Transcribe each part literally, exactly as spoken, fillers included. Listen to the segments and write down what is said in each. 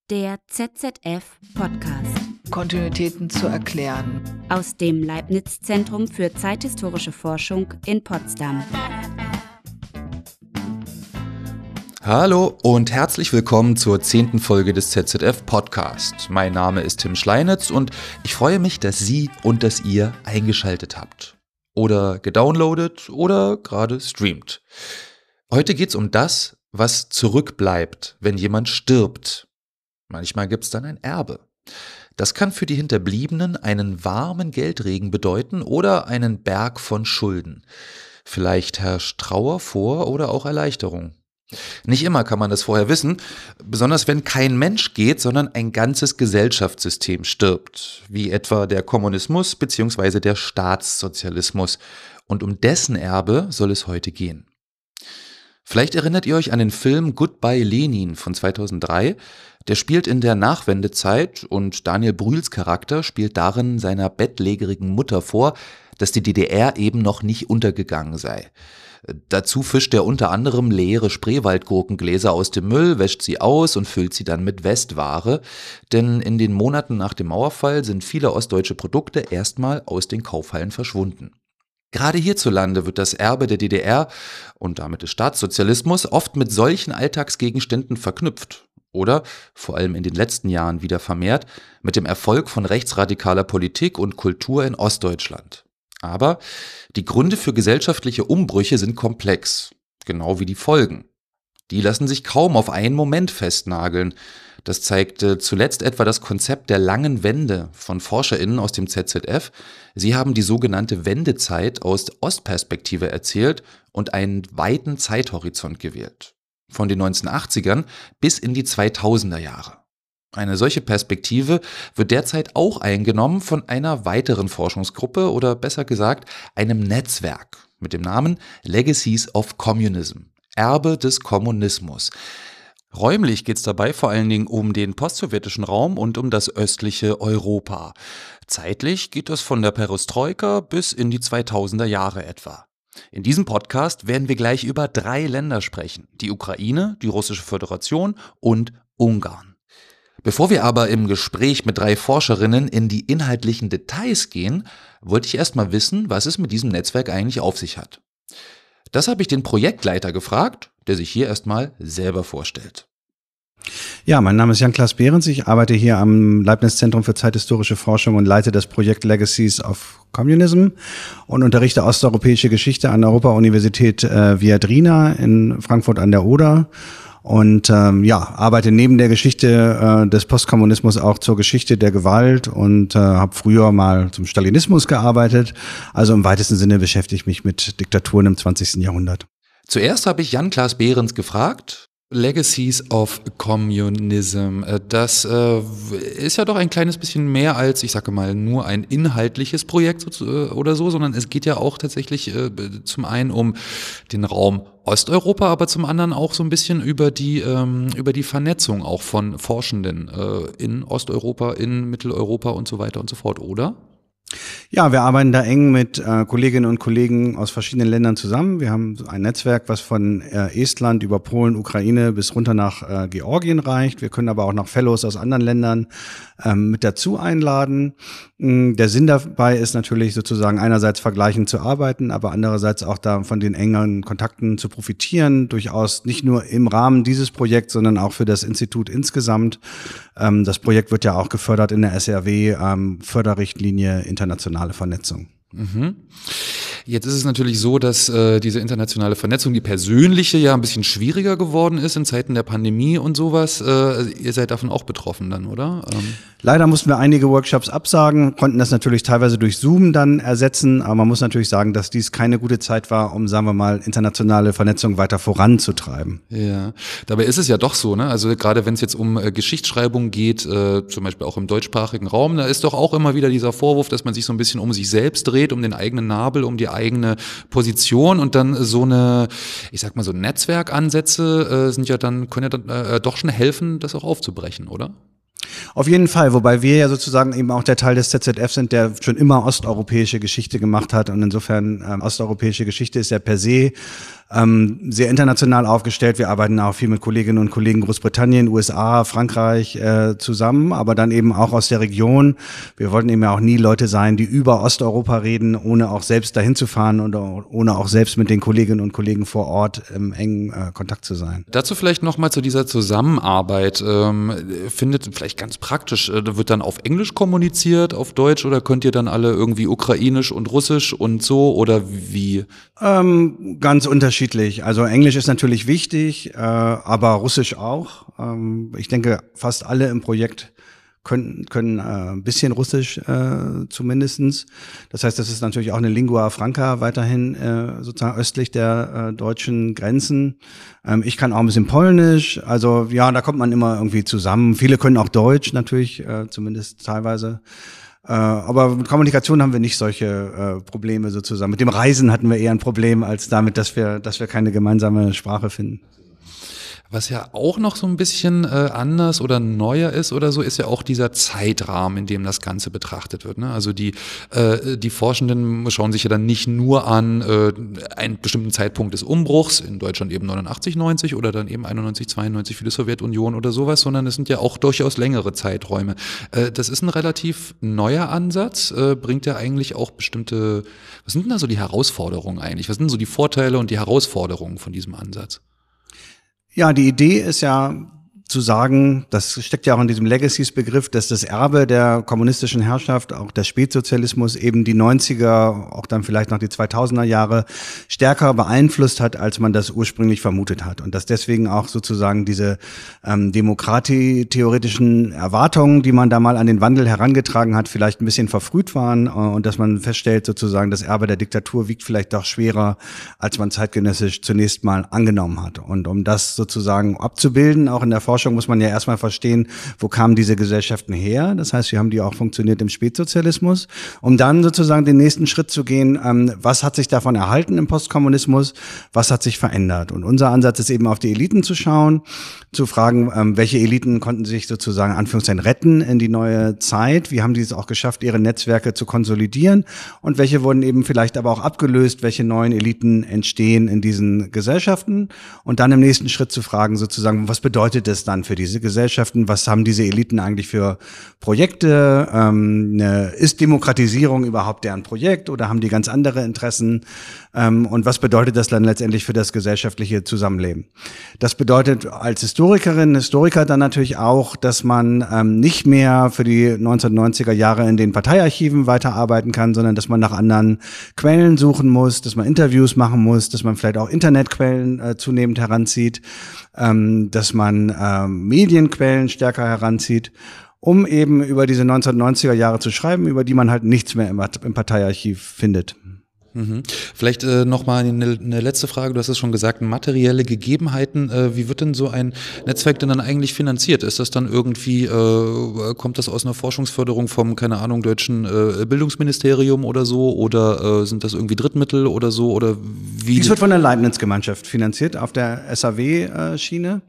Der Z Z F-Podcast. Kontinuitäten zu erklären. Aus dem Leibniz-Zentrum für zeithistorische Forschung in Potsdam. Hallo und herzlich willkommen zur zehnten Folge des Z Z F-Podcast. Mein Name ist Tim Schleinitz und ich freue mich, dass Sie und dass ihr eingeschaltet habt. Oder gedownloadet oder gerade streamt. Heute geht's um das, was zurückbleibt, wenn jemand stirbt. Manchmal gibt's dann ein Erbe. Das kann für die Hinterbliebenen einen warmen Geldregen bedeuten oder einen Berg von Schulden. Vielleicht herrscht Trauer vor oder auch Erleichterung. Nicht immer kann man das vorher wissen, besonders wenn kein Mensch geht, sondern ein ganzes Gesellschaftssystem stirbt, wie etwa der Kommunismus bzw. der Staatssozialismus. Und um dessen Erbe soll es heute gehen. Vielleicht erinnert ihr euch an den Film Goodbye Lenin von zweitausenddrei. Der spielt in der Nachwendezeit und Daniel Brühls Charakter spielt darin seiner bettlägerigen Mutter vor, dass die D D R eben noch nicht untergegangen sei. Dazu fischt er unter anderem leere Spreewaldgurkengläser aus dem Müll, wäscht sie aus und füllt sie dann mit Westware. Denn in den Monaten nach dem Mauerfall sind viele ostdeutsche Produkte erstmal aus den Kaufhallen verschwunden. Gerade hierzulande wird das Erbe der D D R und damit des Staatssozialismus oft mit solchen Alltagsgegenständen verknüpft. Oder, vor allem in den letzten Jahren wieder vermehrt, mit dem Erfolg von rechtsradikaler Politik und Kultur in Ostdeutschland. Aber die Gründe für gesellschaftliche Umbrüche sind komplex, genau wie die Folgen. Die lassen sich kaum auf einen Moment festnageln. Das zeigte zuletzt etwa das Konzept der langen Wende von ForscherInnen aus dem Z Z F. Sie haben die sogenannte Wendezeit aus Ostperspektive erzählt und einen weiten Zeithorizont gewählt. Von den neunzehnhundertachtzigern bis in die zweitausender Jahre. Eine solche Perspektive wird derzeit auch eingenommen von einer weiteren Forschungsgruppe oder besser gesagt einem Netzwerk mit dem Namen Legacies of Communism, Erbe des Kommunismus. Räumlich geht es dabei vor allen Dingen um den postsowjetischen Raum und um das östliche Europa. Zeitlich geht es von der Perestroika bis in die zweitausender Jahre etwa. In diesem Podcast werden wir gleich über drei Länder sprechen: die Ukraine, die Russische Föderation und Ungarn. Bevor wir aber im Gespräch mit drei Forscherinnen in die inhaltlichen Details gehen, wollte ich erst mal wissen, was es mit diesem Netzwerk eigentlich auf sich hat. Das habe ich den Projektleiter gefragt, der sich hier erstmal selber vorstellt. Ja, mein Name ist Jan-Klaas Behrens. Ich arbeite hier am Leibniz-Zentrum für zeithistorische Forschung und leite das Projekt Legacies of Communism und unterrichte osteuropäische Geschichte an der Europa-Universität äh, Viadrina in Frankfurt an der Oder. Und ähm, ja, arbeite neben der Geschichte äh, des Postkommunismus auch zur Geschichte der Gewalt und äh, habe früher mal zum Stalinismus gearbeitet. Also im weitesten Sinne beschäftige ich mich mit Diktaturen im zwanzigsten Jahrhundert. Zuerst habe ich Jan-Klaas Behrens gefragt. Legacies of Communism, das äh, ist ja doch ein kleines bisschen mehr als, ich sage mal, nur ein inhaltliches Projekt so, oder so, sondern es geht ja auch tatsächlich äh, zum einen um den Raum Osteuropa, aber zum anderen auch so ein bisschen über die ähm, über die Vernetzung auch von Forschenden äh, in Osteuropa, in Mitteleuropa und so weiter und so fort, oder? Ja, wir arbeiten da eng mit äh, Kolleginnen und Kollegen aus verschiedenen Ländern zusammen. Wir haben ein Netzwerk, was von äh, Estland über Polen, Ukraine bis runter nach äh, Georgien reicht. Wir können aber auch noch Fellows aus anderen Ländern ähm, mit dazu einladen. Ähm, der Sinn dabei ist natürlich sozusagen einerseits vergleichend zu arbeiten, aber andererseits auch da von den engen Kontakten zu profitieren. Durchaus nicht nur im Rahmen dieses Projekts, sondern auch für das Institut insgesamt. Ähm, das Projekt wird ja auch gefördert in der S R W, ähm, Förderrichtlinie internationale Vernetzung. Mhm. Jetzt ist es natürlich so, dass äh, diese internationale Vernetzung, die persönliche, ja ein bisschen schwieriger geworden ist in Zeiten der Pandemie und sowas. Äh, ihr seid davon auch betroffen dann, oder? Ähm. Leider mussten wir einige Workshops absagen, konnten das natürlich teilweise durch Zoom dann ersetzen, aber man muss natürlich sagen, dass dies keine gute Zeit war, um, sagen wir mal, internationale Vernetzung weiter voranzutreiben. Ja, dabei ist es ja doch so, ne? Also gerade wenn es jetzt um äh, Geschichtsschreibung geht, äh, zum Beispiel auch im deutschsprachigen Raum, da ist doch auch immer wieder dieser Vorwurf, dass man sich so ein bisschen um sich selbst dreht, um den eigenen Nabel, um die eigene Position und dann so eine, ich sag mal so Netzwerkansätze äh, sind ja dann, können ja dann äh, doch schon helfen, das auch aufzubrechen, oder? Auf jeden Fall, wobei wir ja sozusagen eben auch der Teil des Z Z F sind, der schon immer osteuropäische Geschichte gemacht hat und insofern ähm, osteuropäische Geschichte ist ja per se ähm, sehr international aufgestellt. Wir arbeiten auch viel mit Kolleginnen und Kollegen Großbritannien, U S A, Frankreich äh, zusammen, aber dann eben auch aus der Region. Wir wollten eben ja auch nie Leute sein, die über Osteuropa reden, ohne auch selbst dahin zu fahren und ohne auch selbst mit den Kolleginnen und Kollegen vor Ort im engen äh, Kontakt zu sein. Dazu vielleicht nochmal zu dieser Zusammenarbeit. Ähm, findet vielleicht ganz praktisch, äh, wird dann auf Englisch kommuniziert, auf Deutsch, oder könnt ihr dann alle irgendwie Ukrainisch und Russisch und so, oder wie? Ähm, ganz unterschiedlich. Also Englisch ist natürlich wichtig, äh, aber Russisch auch. Ähm, ich denke, fast alle im Projekt können können äh, ein bisschen Russisch äh, zumindestens. Das heißt, das ist natürlich auch eine Lingua Franca weiterhin äh, sozusagen östlich der äh, deutschen Grenzen. Ähm, ich kann auch ein bisschen Polnisch. Also ja, da kommt man immer irgendwie zusammen. Viele können auch Deutsch natürlich, äh, zumindest teilweise. Äh, aber mit Kommunikation haben wir nicht solche äh, Probleme sozusagen. Mit dem Reisen hatten wir eher ein Problem als damit, dass wir dass wir keine gemeinsame Sprache finden. Was ja auch noch so ein bisschen äh, anders oder neuer ist oder so, ist ja auch dieser Zeitrahmen, in dem das Ganze betrachtet wird. Ne? Also die äh, die Forschenden schauen sich ja dann nicht nur an äh, einen bestimmten Zeitpunkt des Umbruchs, in Deutschland eben neunundachtzig, neunzig oder dann eben einundneunzig, zweiundneunzig für die Sowjetunion oder sowas, sondern es sind ja auch durchaus längere Zeiträume. Äh, das ist ein relativ neuer Ansatz, äh, bringt ja eigentlich auch bestimmte, was sind denn da so die Herausforderungen eigentlich? Was sind so die Vorteile und die Herausforderungen von diesem Ansatz? Ja, die Idee ist ja zu sagen, das steckt ja auch in diesem Legacies-Begriff, dass das Erbe der kommunistischen Herrschaft, auch der Spätsozialismus, eben die neunziger, auch dann vielleicht noch die zweitausender Jahre stärker beeinflusst hat, als man das ursprünglich vermutet hat. Und dass deswegen auch sozusagen diese ähm, demokratietheoretischen Erwartungen, die man da mal an den Wandel herangetragen hat, vielleicht ein bisschen verfrüht waren äh, und dass man feststellt, sozusagen, das Erbe der Diktatur wiegt vielleicht doch schwerer, als man zeitgenössisch zunächst mal angenommen hat. Und um das sozusagen abzubilden, auch in der Forschung, muss man ja erstmal verstehen, wo kamen diese Gesellschaften her. Das heißt, wie haben die auch funktioniert im Spätsozialismus, um dann sozusagen den nächsten Schritt zu gehen, ähm, was hat sich davon erhalten im Postkommunismus, was hat sich verändert. Und unser Ansatz ist eben auf die Eliten zu schauen, zu fragen, ähm, welche Eliten konnten sich sozusagen Anführungszeichen retten in die neue Zeit, wie haben die es auch geschafft, ihre Netzwerke zu konsolidieren und welche wurden eben vielleicht aber auch abgelöst, welche neuen Eliten entstehen in diesen Gesellschaften und dann im nächsten Schritt zu fragen sozusagen, was bedeutet das dann für diese Gesellschaften? Was haben diese Eliten eigentlich für Projekte? Ähm, ne, ist Demokratisierung überhaupt deren Projekt oder haben die ganz andere Interessen? Ähm, und was bedeutet das dann letztendlich für das gesellschaftliche Zusammenleben? Das bedeutet als Historikerin, Historiker dann natürlich auch, dass man ähm, nicht mehr für die neunzehnhundertneunziger Jahre in den Parteiarchiven weiterarbeiten kann, sondern dass man nach anderen Quellen suchen muss, dass man Interviews machen muss, dass man vielleicht auch Internetquellen äh, zunehmend heranzieht, ähm, dass man ähm, Medienquellen stärker heranzieht, um eben über diese neunzehnhundertneunziger Jahre zu schreiben, über die man halt nichts mehr im, im Parteiarchiv findet. Mhm. Vielleicht äh, nochmal eine, eine letzte Frage, du hast es schon gesagt, materielle Gegebenheiten, äh, wie wird denn so ein Netzwerk denn dann eigentlich finanziert? Ist das dann irgendwie, äh, kommt das aus einer Forschungsförderung vom, keine Ahnung, deutschen äh, Bildungsministerium oder so, oder äh, sind das irgendwie Drittmittel oder so, oder wie? Dies wird von der Leibniz-Gemeinschaft finanziert auf der S A W-Schiene.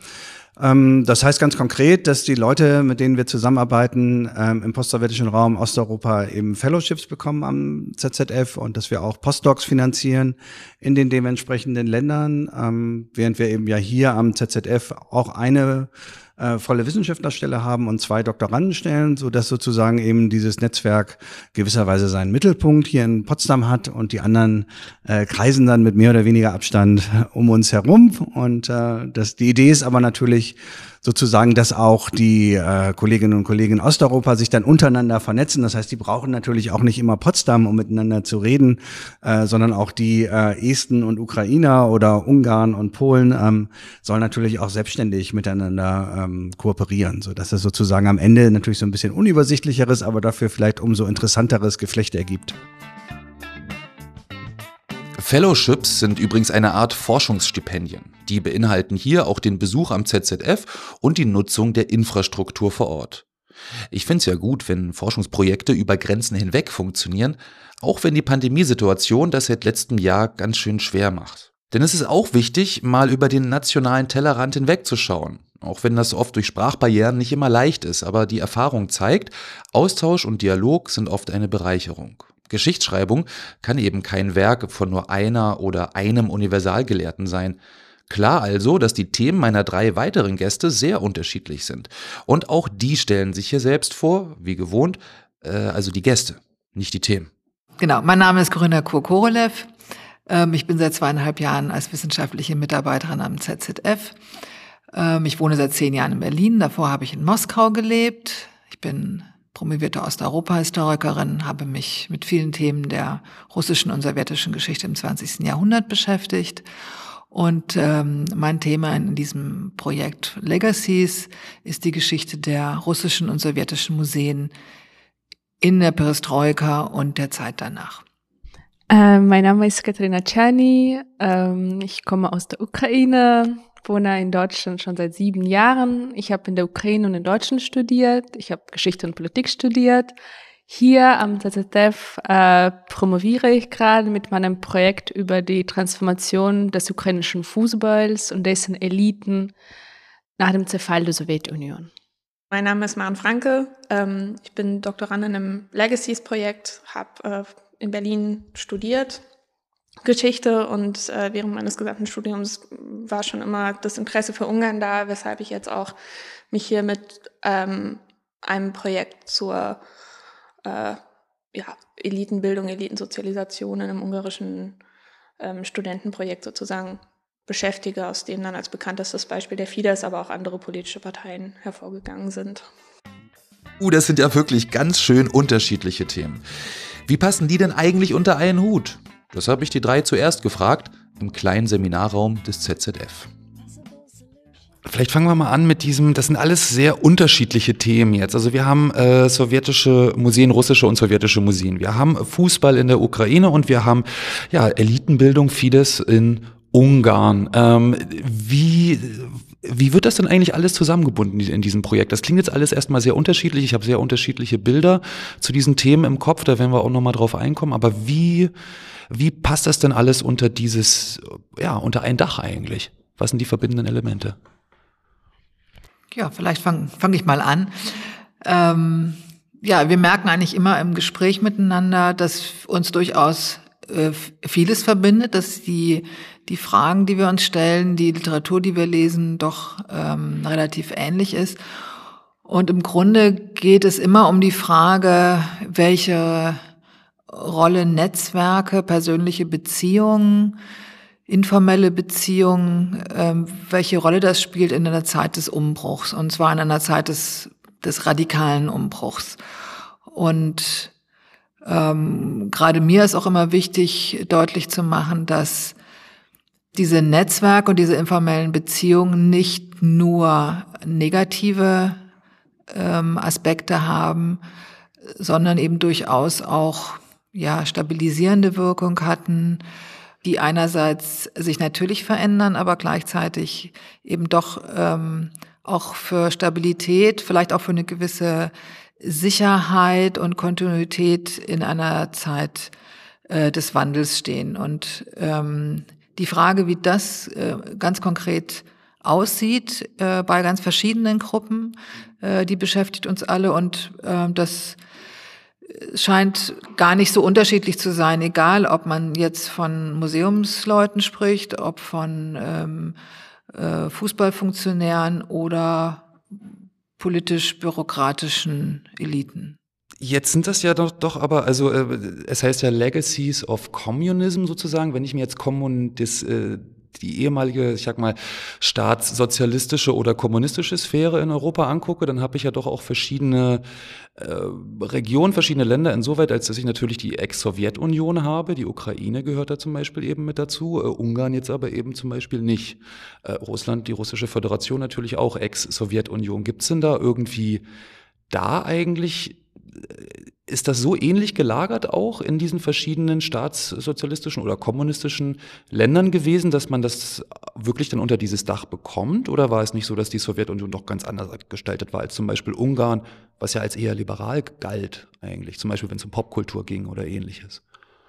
Das heißt ganz konkret, dass die Leute, mit denen wir zusammenarbeiten, ähm, im postsowjetischen Raum Osteuropa eben Fellowships bekommen am Z Z F und dass wir auch Postdocs finanzieren in den dementsprechenden Ländern, ähm, während wir eben ja hier am Z Z F auch eine äh, volle Wissenschaftlerstelle haben und zwei Doktorandenstellen, so dass sozusagen eben dieses Netzwerk gewisserweise seinen Mittelpunkt hier in Potsdam hat und die anderen äh, kreisen dann mit mehr oder weniger Abstand um uns herum. Und äh, das, die Idee ist aber natürlich sozusagen, dass auch die äh, Kolleginnen und Kollegen in Osteuropa sich dann untereinander vernetzen. Das heißt, die brauchen natürlich auch nicht immer Potsdam, um miteinander zu reden, äh, sondern auch die äh, Esten und Ukrainer oder Ungarn und Polen ähm, sollen natürlich auch selbstständig miteinander ähm, kooperieren, so dass es sozusagen am Ende natürlich so ein bisschen unübersichtlicheres, aber dafür vielleicht umso interessanteres Geflecht ergibt. Fellowships sind übrigens eine Art Forschungsstipendien. Die beinhalten hier auch den Besuch am Z Z F und die Nutzung der Infrastruktur vor Ort. Ich finde es ja gut, wenn Forschungsprojekte über Grenzen hinweg funktionieren, auch wenn die Pandemiesituation das seit letztem Jahr ganz schön schwer macht. Denn es ist auch wichtig, mal über den nationalen Tellerrand hinwegzuschauen. Auch wenn das oft durch Sprachbarrieren nicht immer leicht ist, aber die Erfahrung zeigt, Austausch und Dialog sind oft eine Bereicherung. Geschichtsschreibung kann eben kein Werk von nur einer oder einem Universalgelehrten sein. Klar also, dass die Themen meiner drei weiteren Gäste sehr unterschiedlich sind. Und auch die stellen sich hier selbst vor, wie gewohnt, äh, also die Gäste, nicht die Themen. Genau, mein Name ist Corinna Kurkorolev. Ähm, ich bin seit zweieinhalb Jahren als wissenschaftliche Mitarbeiterin am Z Z F. Ähm, ich wohne seit zehn Jahren in Berlin, davor habe ich in Moskau gelebt. Ich bin promovierte Osteuropa-Historikerin, habe mich mit vielen Themen der russischen und sowjetischen Geschichte im zwanzigsten Jahrhundert beschäftigt. Und ähm, mein Thema in diesem Projekt Legacies ist die Geschichte der russischen und sowjetischen Museen in der Perestroika und der Zeit danach. Äh, mein Name ist Katerina Czerny. Ähm, ich komme aus der Ukraine, wohne in Deutschland schon seit sieben Jahren. Ich habe in der Ukraine und in Deutschland studiert. Ich habe Geschichte und Politik studiert. Hier am Z Z F äh, promoviere ich gerade mit meinem Projekt über die Transformation des ukrainischen Fußballs und dessen Eliten nach dem Zerfall der Sowjetunion. Mein Name ist Maren Franke. Ähm, ich bin Doktorandin im Legacies-Projekt, habe äh, in Berlin studiert, Geschichte, und äh, während meines gesamten Studiums war schon immer das Interesse für Ungarn da, weshalb ich jetzt auch mich hier mit ähm, einem Projekt zur Äh, ja, Elitenbildung, Elitensozialisation in einem ungarischen ähm, Studentenprojekt sozusagen beschäftige, aus dem dann als bekanntestes Beispiel der Fidesz, aber auch andere politische Parteien hervorgegangen sind. Uh, das sind ja wirklich ganz schön unterschiedliche Themen. Wie passen die denn eigentlich unter einen Hut? Das habe ich die drei zuerst gefragt, im kleinen Seminarraum des Z Z F. Vielleicht fangen wir mal an mit diesem, das sind alles sehr unterschiedliche Themen jetzt. Also wir haben äh, sowjetische Museen, russische und sowjetische Museen. Wir haben Fußball in der Ukraine und wir haben ja Elitenbildung, Fidesz in Ungarn. Ähm, wie, wie wird das denn eigentlich alles zusammengebunden in diesem Projekt? Das klingt jetzt alles erstmal sehr unterschiedlich. Ich habe sehr unterschiedliche Bilder zu diesen Themen im Kopf, da werden wir auch nochmal drauf einkommen. Aber wie, wie passt das denn alles unter dieses, ja, unter ein Dach eigentlich? Was sind die verbindenden Elemente? Ja, vielleicht fange fang ich mal an. Ähm, ja, wir merken eigentlich immer im Gespräch miteinander, dass uns durchaus äh, vieles verbindet, dass die die Fragen, die wir uns stellen, die Literatur, die wir lesen, doch ähm, relativ ähnlich ist. Und im Grunde geht es immer um die Frage, welche Rolle Netzwerke, persönliche Beziehungen, informelle Beziehungen, ähm, welche Rolle das spielt in einer Zeit des Umbruchs, und zwar in einer Zeit des, des radikalen Umbruchs. Und ähm, gerade mir ist auch immer wichtig, deutlich zu machen, dass diese Netzwerke und diese informellen Beziehungen nicht nur negative ähm, Aspekte haben, sondern eben durchaus auch ja stabilisierende Wirkung hatten, die einerseits sich natürlich verändern, aber gleichzeitig eben doch ähm, auch für Stabilität, vielleicht auch für eine gewisse Sicherheit und Kontinuität in einer Zeit äh, des Wandels stehen. Und ähm, die Frage, wie das äh, ganz konkret aussieht äh, bei ganz verschiedenen Gruppen, äh, die beschäftigt uns alle, und äh, das scheint gar nicht so unterschiedlich zu sein, egal ob man jetzt von Museumsleuten spricht, ob von ähm, äh, Fußballfunktionären oder politisch-bürokratischen Eliten. Jetzt sind das ja doch, doch aber, also äh, es heißt ja Legacies of Communism sozusagen, wenn ich mir jetzt Kommun, das, äh, die ehemalige, ich sag mal, staatssozialistische oder kommunistische Sphäre in Europa angucke, dann habe ich ja doch auch verschiedene äh, Regionen, verschiedene Länder, insoweit, als dass ich natürlich die Ex-Sowjetunion habe, die Ukraine gehört da zum Beispiel eben mit dazu, äh, Ungarn jetzt aber eben zum Beispiel nicht. Äh, Russland, die Russische Föderation natürlich auch Ex-Sowjetunion. Gibt's denn da irgendwie da eigentlich, ist das so ähnlich gelagert auch in diesen verschiedenen staatssozialistischen oder kommunistischen Ländern gewesen, dass man das wirklich dann unter dieses Dach bekommt? Oder war es nicht so, dass die Sowjetunion doch ganz anders gestaltet war als zum Beispiel Ungarn, was ja als eher liberal galt eigentlich, zum Beispiel wenn es um Popkultur ging oder ähnliches?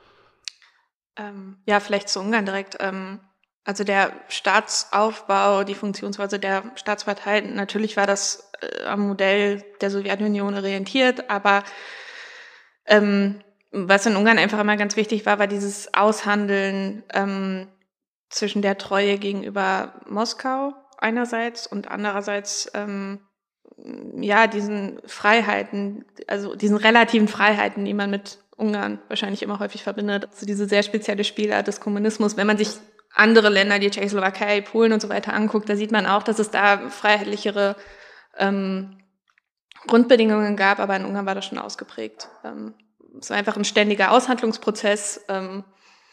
Ähm, ja, vielleicht zu Ungarn direkt. Ähm, also der Staatsaufbau, die Funktionsweise der Staatspartei, natürlich war das äh, am Modell der Sowjetunion orientiert, aber ähm, was in Ungarn einfach immer ganz wichtig war, war dieses Aushandeln ähm, zwischen der Treue gegenüber Moskau einerseits und andererseits ähm, ja diesen Freiheiten, also diesen relativen Freiheiten, die man mit Ungarn wahrscheinlich immer häufig verbindet. Also diese sehr spezielle Spielart des Kommunismus. Wenn man sich andere Länder, die Tschechoslowakei, Polen und so weiter anguckt, da sieht man auch, dass es da freiheitlichere ähm, Grundbedingungen gab, aber in Ungarn war das schon ausgeprägt. Ähm, es war einfach ein ständiger Aushandlungsprozess ähm,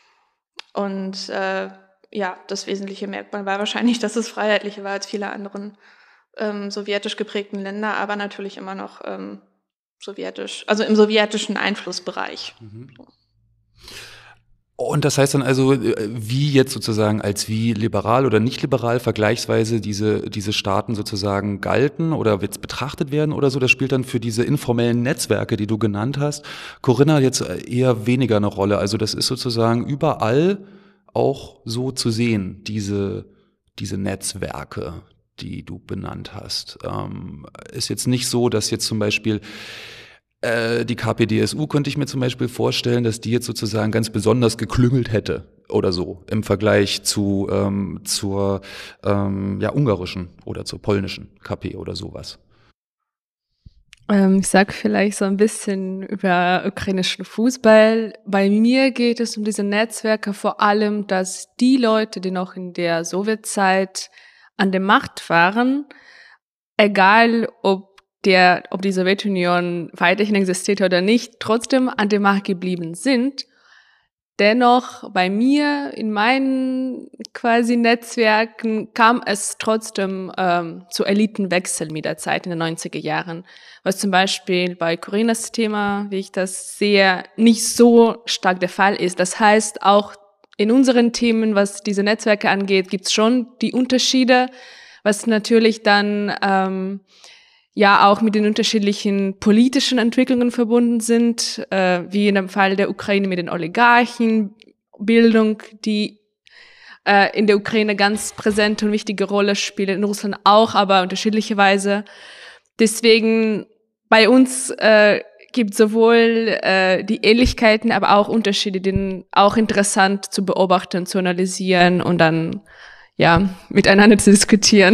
und äh, ja, das wesentliche Merkmal war wahrscheinlich, dass es freiheitlicher war als viele anderen ähm, sowjetisch geprägten Länder, aber natürlich immer noch ähm, sowjetisch, also im sowjetischen Einflussbereich. Mhm. Und das heißt dann also, wie jetzt sozusagen als wie liberal oder nicht liberal vergleichsweise diese, diese Staaten sozusagen galten oder jetzt betrachtet werden oder so, das spielt dann für diese informellen Netzwerke, die du genannt hast, Corinna, jetzt eher weniger eine Rolle. Also das ist sozusagen überall auch so zu sehen, diese, diese Netzwerke, die du benannt hast. Ähm, ist jetzt nicht so, dass jetzt zum Beispiel äh, die K P D S U, könnte ich mir zum Beispiel vorstellen, dass die jetzt sozusagen ganz besonders geklüngelt hätte oder so im Vergleich zu ähm, zur ähm, ja, ungarischen oder zur polnischen K P oder sowas. Ähm, ich sag vielleicht so ein bisschen über ukrainischen Fußball. Bei mir geht es um diese Netzwerke vor allem, dass die Leute, die noch in der Sowjetzeit an der Macht waren, egal ob der, ob die Sowjetunion weiterhin existiert oder nicht, trotzdem an der Macht geblieben sind. Dennoch bei mir in meinen quasi Netzwerken kam es trotzdem ähm, zu Elitenwechsel mit der Zeit in den neunziger Jahren, was zum Beispiel bei Corinnas Thema, wie ich das sehe, nicht so stark der Fall ist. Das heißt, auch in unseren Themen, was diese Netzwerke angeht, gibt's schon die Unterschiede, was natürlich dann ähm, ja auch mit den unterschiedlichen politischen Entwicklungen verbunden sind, äh, wie in dem Fall der Ukraine mit den Oligarchen, Bildung, die äh, in der Ukraine ganz präsente und wichtige Rolle spielt, in Russland auch, aber unterschiedliche Weise. Deswegen bei uns äh, gibt sowohl äh, die Ähnlichkeiten, aber auch Unterschiede, die auch interessant zu beobachten, zu analysieren und dann ja miteinander zu diskutieren.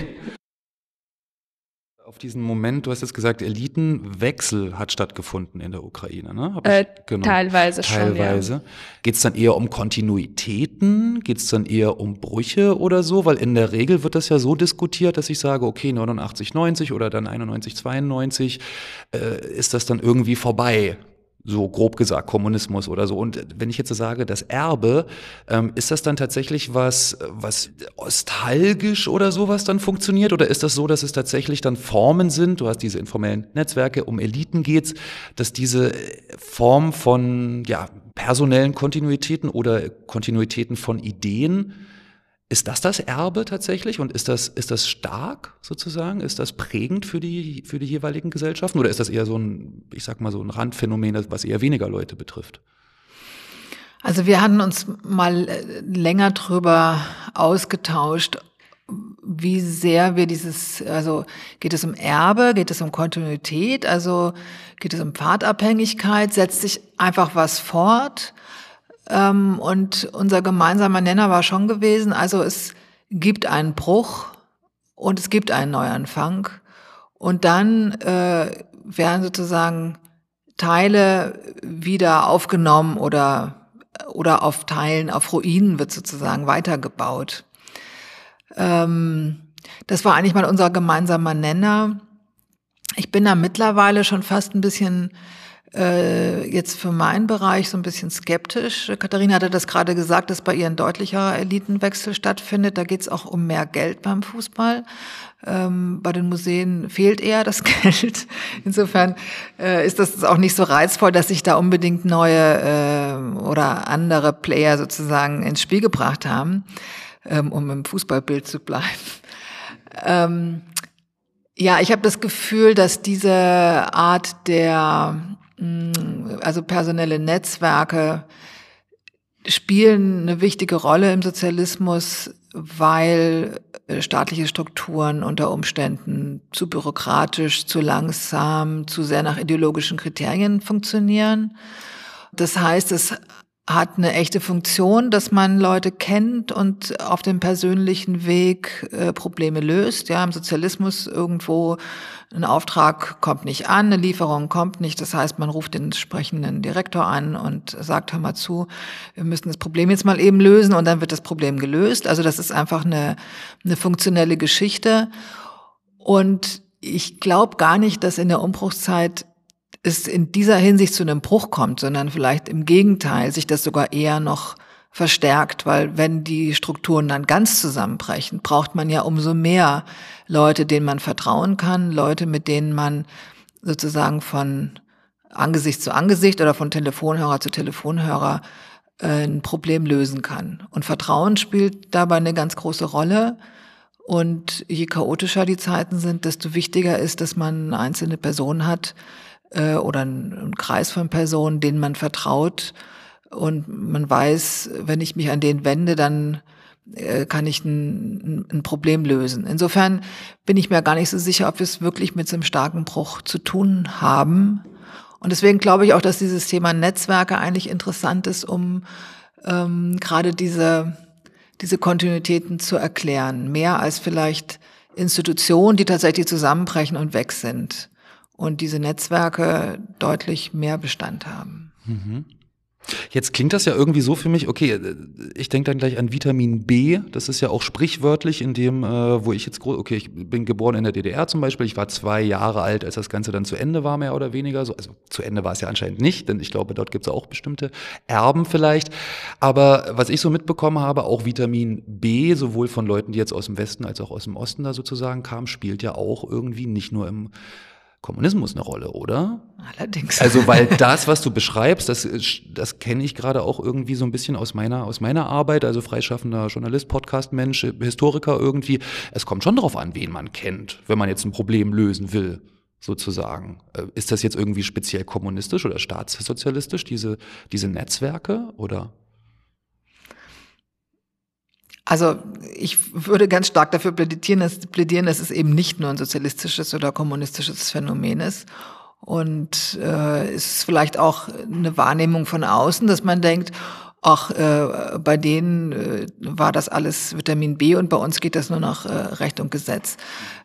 Auf diesen Moment, du hast jetzt gesagt, Elitenwechsel hat stattgefunden in der Ukraine, ne? Hab ich, Äh, genau. Teilweise, Teilweise. schon, ja. Geht es dann eher um Kontinuitäten? Geht es dann eher um Brüche oder so? Weil in der Regel wird das ja so diskutiert, dass ich sage, okay, neunundachtzig, neunzig oder dann einundneunzig, zweiundneunzig, äh, ist das dann irgendwie vorbei? So grob gesagt, Kommunismus oder so. Und wenn ich jetzt sage, das Erbe, ähm, ist das dann tatsächlich was, was nostalgisch oder sowas dann funktioniert? Oder ist das so, dass es tatsächlich dann Formen sind? Du hast diese informellen Netzwerke, um Eliten geht's, dass diese Form von, ja, personellen Kontinuitäten oder Kontinuitäten von Ideen, ist das das Erbe tatsächlich und ist das, ist das stark sozusagen? Ist das prägend für die, für die jeweiligen Gesellschaften oder ist das eher so ein, ich sag mal so ein Randphänomen, was eher weniger Leute betrifft? Also wir hatten uns mal länger drüber ausgetauscht, wie sehr wir dieses, also geht es um Erbe, geht es um Kontinuität, also geht es um Pfadabhängigkeit, setzt sich einfach was fort? Und unser gemeinsamer Nenner war schon gewesen, also es gibt einen Bruch und es gibt einen Neuanfang und dann äh, werden sozusagen Teile wieder aufgenommen oder oder auf Teilen, auf Ruinen wird sozusagen weitergebaut. Ähm, das war eigentlich mal unser gemeinsamer Nenner. Ich bin da mittlerweile schon fast ein bisschen Äh, jetzt für meinen Bereich so ein bisschen skeptisch. Katharina hatte das gerade gesagt, dass bei ihr ein deutlicher Elitenwechsel stattfindet. Da geht es auch um mehr Geld beim Fußball. Ähm, bei den Museen fehlt eher das Geld. Insofern äh, ist das auch nicht so reizvoll, dass sich da unbedingt neue äh, oder andere Player sozusagen ins Spiel gebracht haben, ähm, um im Fußballbild zu bleiben. Ähm, ja, ich habe das Gefühl, dass diese Art der also personelle Netzwerke spielen eine wichtige Rolle im Sozialismus, weil staatliche Strukturen unter Umständen zu bürokratisch, zu langsam, zu sehr nach ideologischen Kriterien funktionieren. Das heißt, es hat eine echte Funktion, dass man Leute kennt und auf dem persönlichen Weg äh, Probleme löst. Ja, im Sozialismus irgendwo ein Auftrag kommt nicht an, eine Lieferung kommt nicht. Das heißt, man ruft den entsprechenden Direktor an und sagt, hör mal zu, wir müssen das Problem jetzt mal eben lösen und dann wird das Problem gelöst. Also das ist einfach eine, eine funktionelle Geschichte. Und ich glaube gar nicht, dass in der Umbruchszeit es in dieser Hinsicht zu einem Bruch kommt, sondern vielleicht im Gegenteil sich das sogar eher noch verstärkt, weil wenn die Strukturen dann ganz zusammenbrechen, braucht man ja umso mehr Leute, denen man vertrauen kann, Leute, mit denen man sozusagen von Angesicht zu Angesicht oder von Telefonhörer zu Telefonhörer äh, ein Problem lösen kann. Und Vertrauen spielt dabei eine ganz große Rolle. Und je chaotischer die Zeiten sind, desto wichtiger ist, dass man eine einzelne Person hat, oder ein Kreis von Personen, denen man vertraut und man weiß, wenn ich mich an den wende, dann kann ich ein, ein Problem lösen. Insofern bin ich mir gar nicht so sicher, ob wir es wirklich mit so einem starken Bruch zu tun haben. Und deswegen glaube ich auch, dass dieses Thema Netzwerke eigentlich interessant ist, um ähm, gerade diese, diese Kontinuitäten zu erklären. Mehr als vielleicht Institutionen, die tatsächlich zusammenbrechen und weg sind. Und diese Netzwerke deutlich mehr Bestand haben. Mhm. Jetzt klingt das ja irgendwie so für mich, okay, ich denke dann gleich an Vitamin B, das ist ja auch sprichwörtlich in dem, äh, wo ich jetzt, groß, okay, ich bin geboren in der D D R zum Beispiel, ich war zwei Jahre alt, als das Ganze dann zu Ende war, mehr oder weniger, so, also zu Ende war es ja anscheinend nicht, denn ich glaube, dort gibt es auch bestimmte Erben vielleicht, aber was ich so mitbekommen habe, auch Vitamin B, sowohl von Leuten, die jetzt aus dem Westen als auch aus dem Osten da sozusagen kamen, spielt ja auch irgendwie nicht nur im Kommunismus eine Rolle, oder? Allerdings. Also, weil das, was du beschreibst, das, das kenne ich gerade auch irgendwie so ein bisschen aus meiner, aus meiner Arbeit, also freischaffender Journalist, Podcast-Mensch, Historiker irgendwie. Es kommt schon darauf an, wen man kennt, wenn man jetzt ein Problem lösen will, sozusagen. Ist das jetzt irgendwie speziell kommunistisch oder staatssozialistisch, diese, diese Netzwerke, oder? Also ich würde ganz stark dafür plädieren, dass, plädieren, dass es eben nicht nur ein sozialistisches oder kommunistisches Phänomen ist. Und äh, es ist vielleicht auch eine Wahrnehmung von außen, dass man denkt, ach, äh, bei denen äh, war das alles Vitamin B und bei uns geht das nur nach äh, Recht und Gesetz.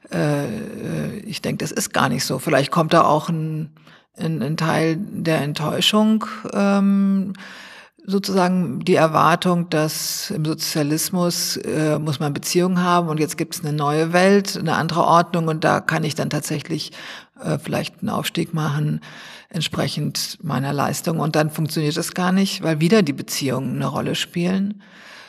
Äh, ich denke, das ist gar nicht so. Vielleicht kommt da auch ein, ein, ein Teil der Enttäuschung, ähm, sozusagen die Erwartung, dass im Sozialismus äh, muss man Beziehungen haben und jetzt gibt es eine neue Welt, eine andere Ordnung und da kann ich dann tatsächlich äh, vielleicht einen Aufstieg machen, entsprechend meiner Leistung. Und dann funktioniert das gar nicht, weil wieder die Beziehungen eine Rolle spielen.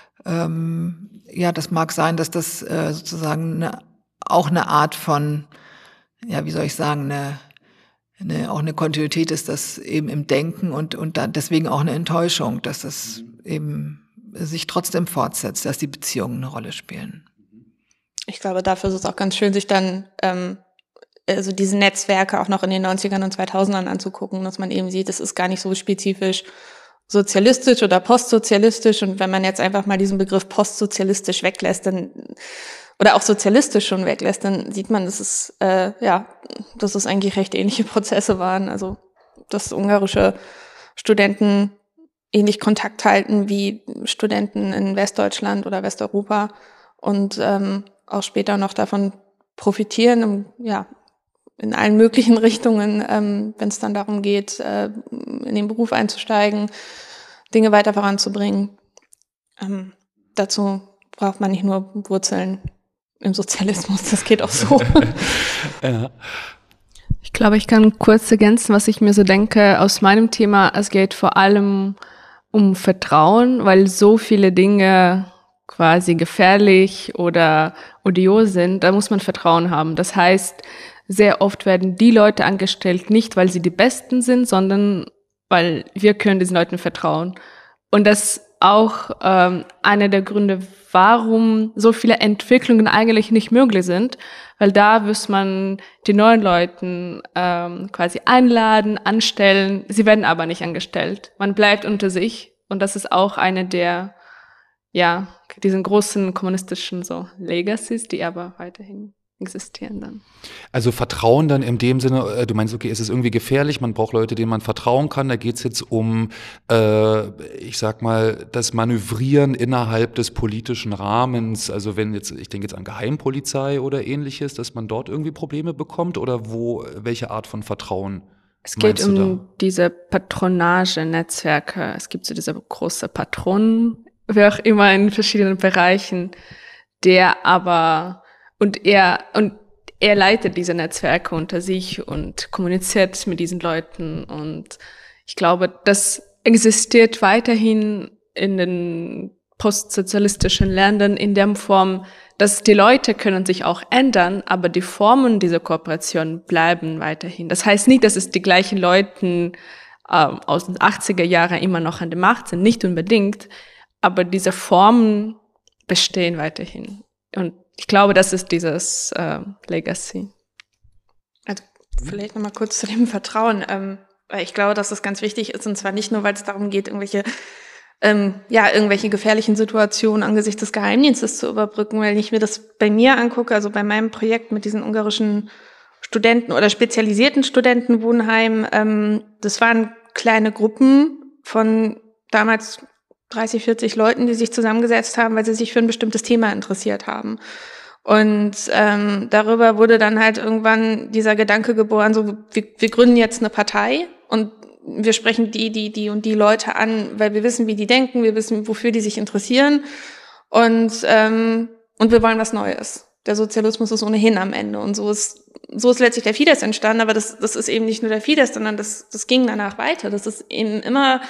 Ähm, ja, das mag sein, dass das äh, sozusagen eine, auch eine Art von, ja, wie soll ich sagen, eine Eine, auch eine Kontinuität ist das eben im Denken und, und dann deswegen auch eine Enttäuschung, dass das eben sich trotzdem fortsetzt, dass die Beziehungen eine Rolle spielen. Ich glaube, dafür ist es auch ganz schön, sich dann ähm, also diese Netzwerke auch noch in den neunzigern und zweitausendern anzugucken, dass man eben sieht, es ist gar nicht so spezifisch sozialistisch oder postsozialistisch und wenn man jetzt einfach mal diesen Begriff postsozialistisch weglässt, dann oder auch sozialistisch schon weglässt, dann sieht man, dass es äh, ja, dass es eigentlich recht ähnliche Prozesse waren. Also dass ungarische Studenten ähnlich Kontakt halten wie Studenten in Westdeutschland oder Westeuropa und ähm, auch später noch davon profitieren, um, ja, in allen möglichen Richtungen, ähm, wenn es dann darum geht, äh, in den Beruf einzusteigen, Dinge weiter voranzubringen. Ähm, dazu braucht man nicht nur Wurzeln im Sozialismus, das geht auch so. Ja. Ich glaube, ich kann kurz ergänzen, was ich mir so denke aus meinem Thema. Es geht vor allem um Vertrauen, weil so viele Dinge quasi gefährlich oder odios sind. Da muss man Vertrauen haben. Das heißt, sehr oft werden die Leute angestellt, nicht weil sie die Besten sind, sondern weil wir können diesen Leuten vertrauen. Und das auch ähm, einer der Gründe, warum so viele Entwicklungen eigentlich nicht möglich sind, weil da muss man die neuen Leuten ähm, quasi einladen, anstellen, sie werden aber nicht angestellt. Man bleibt unter sich und das ist auch eine der, ja, diesen großen kommunistischen so Legacies, die aber weiterhin existieren dann. Also Vertrauen dann in dem Sinne, du meinst, okay, es ist irgendwie gefährlich, man braucht Leute, denen man vertrauen kann. Da geht es jetzt um, äh, ich sag mal, das Manövrieren innerhalb des politischen Rahmens. Also wenn jetzt, ich denke jetzt an Geheimpolizei oder ähnliches, dass man dort irgendwie Probleme bekommt oder wo, welche Art von Vertrauen? Es geht um da? diese Patronage-Netzwerke. Es gibt so diese große Patronen, wie auch immer in verschiedenen Bereichen, der aber Und er, und er leitet diese Netzwerke unter sich und kommuniziert mit diesen Leuten. Und ich glaube, das existiert weiterhin in den postsozialistischen Ländern in der Form, dass die Leute können sich auch ändern, aber die Formen dieser Kooperation bleiben weiterhin. Das heißt nicht, dass es die gleichen Leute äh, aus den achtziger Jahren immer noch an der Macht sind, nicht unbedingt, aber diese Formen bestehen weiterhin. Und ich glaube, das ist dieses äh, Legacy. Also vielleicht nochmal kurz zu dem Vertrauen, ähm, weil ich glaube, dass das ganz wichtig ist, und zwar nicht nur, weil es darum geht, irgendwelche ähm, ja irgendwelche gefährlichen Situationen angesichts des Geheimdienstes zu überbrücken, weil ich mir das bei mir angucke, also bei meinem Projekt mit diesen ungarischen Studenten oder spezialisierten Studentenwohnheimen, ähm, das waren kleine Gruppen von damals dreißig, vierzig Leuten, die sich zusammengesetzt haben, weil sie sich für ein bestimmtes Thema interessiert haben. Und ähm, darüber wurde dann halt irgendwann dieser Gedanke geboren, so wir, wir gründen jetzt eine Partei und wir sprechen die, die, die und die Leute an, weil wir wissen, wie die denken, wir wissen, wofür die sich interessieren und ähm, und wir wollen was Neues. Der Sozialismus ist ohnehin am Ende und so ist so ist letztlich der Fidesz entstanden, aber das das ist eben nicht nur der Fidesz, sondern das das ging danach weiter. Das ist eben immer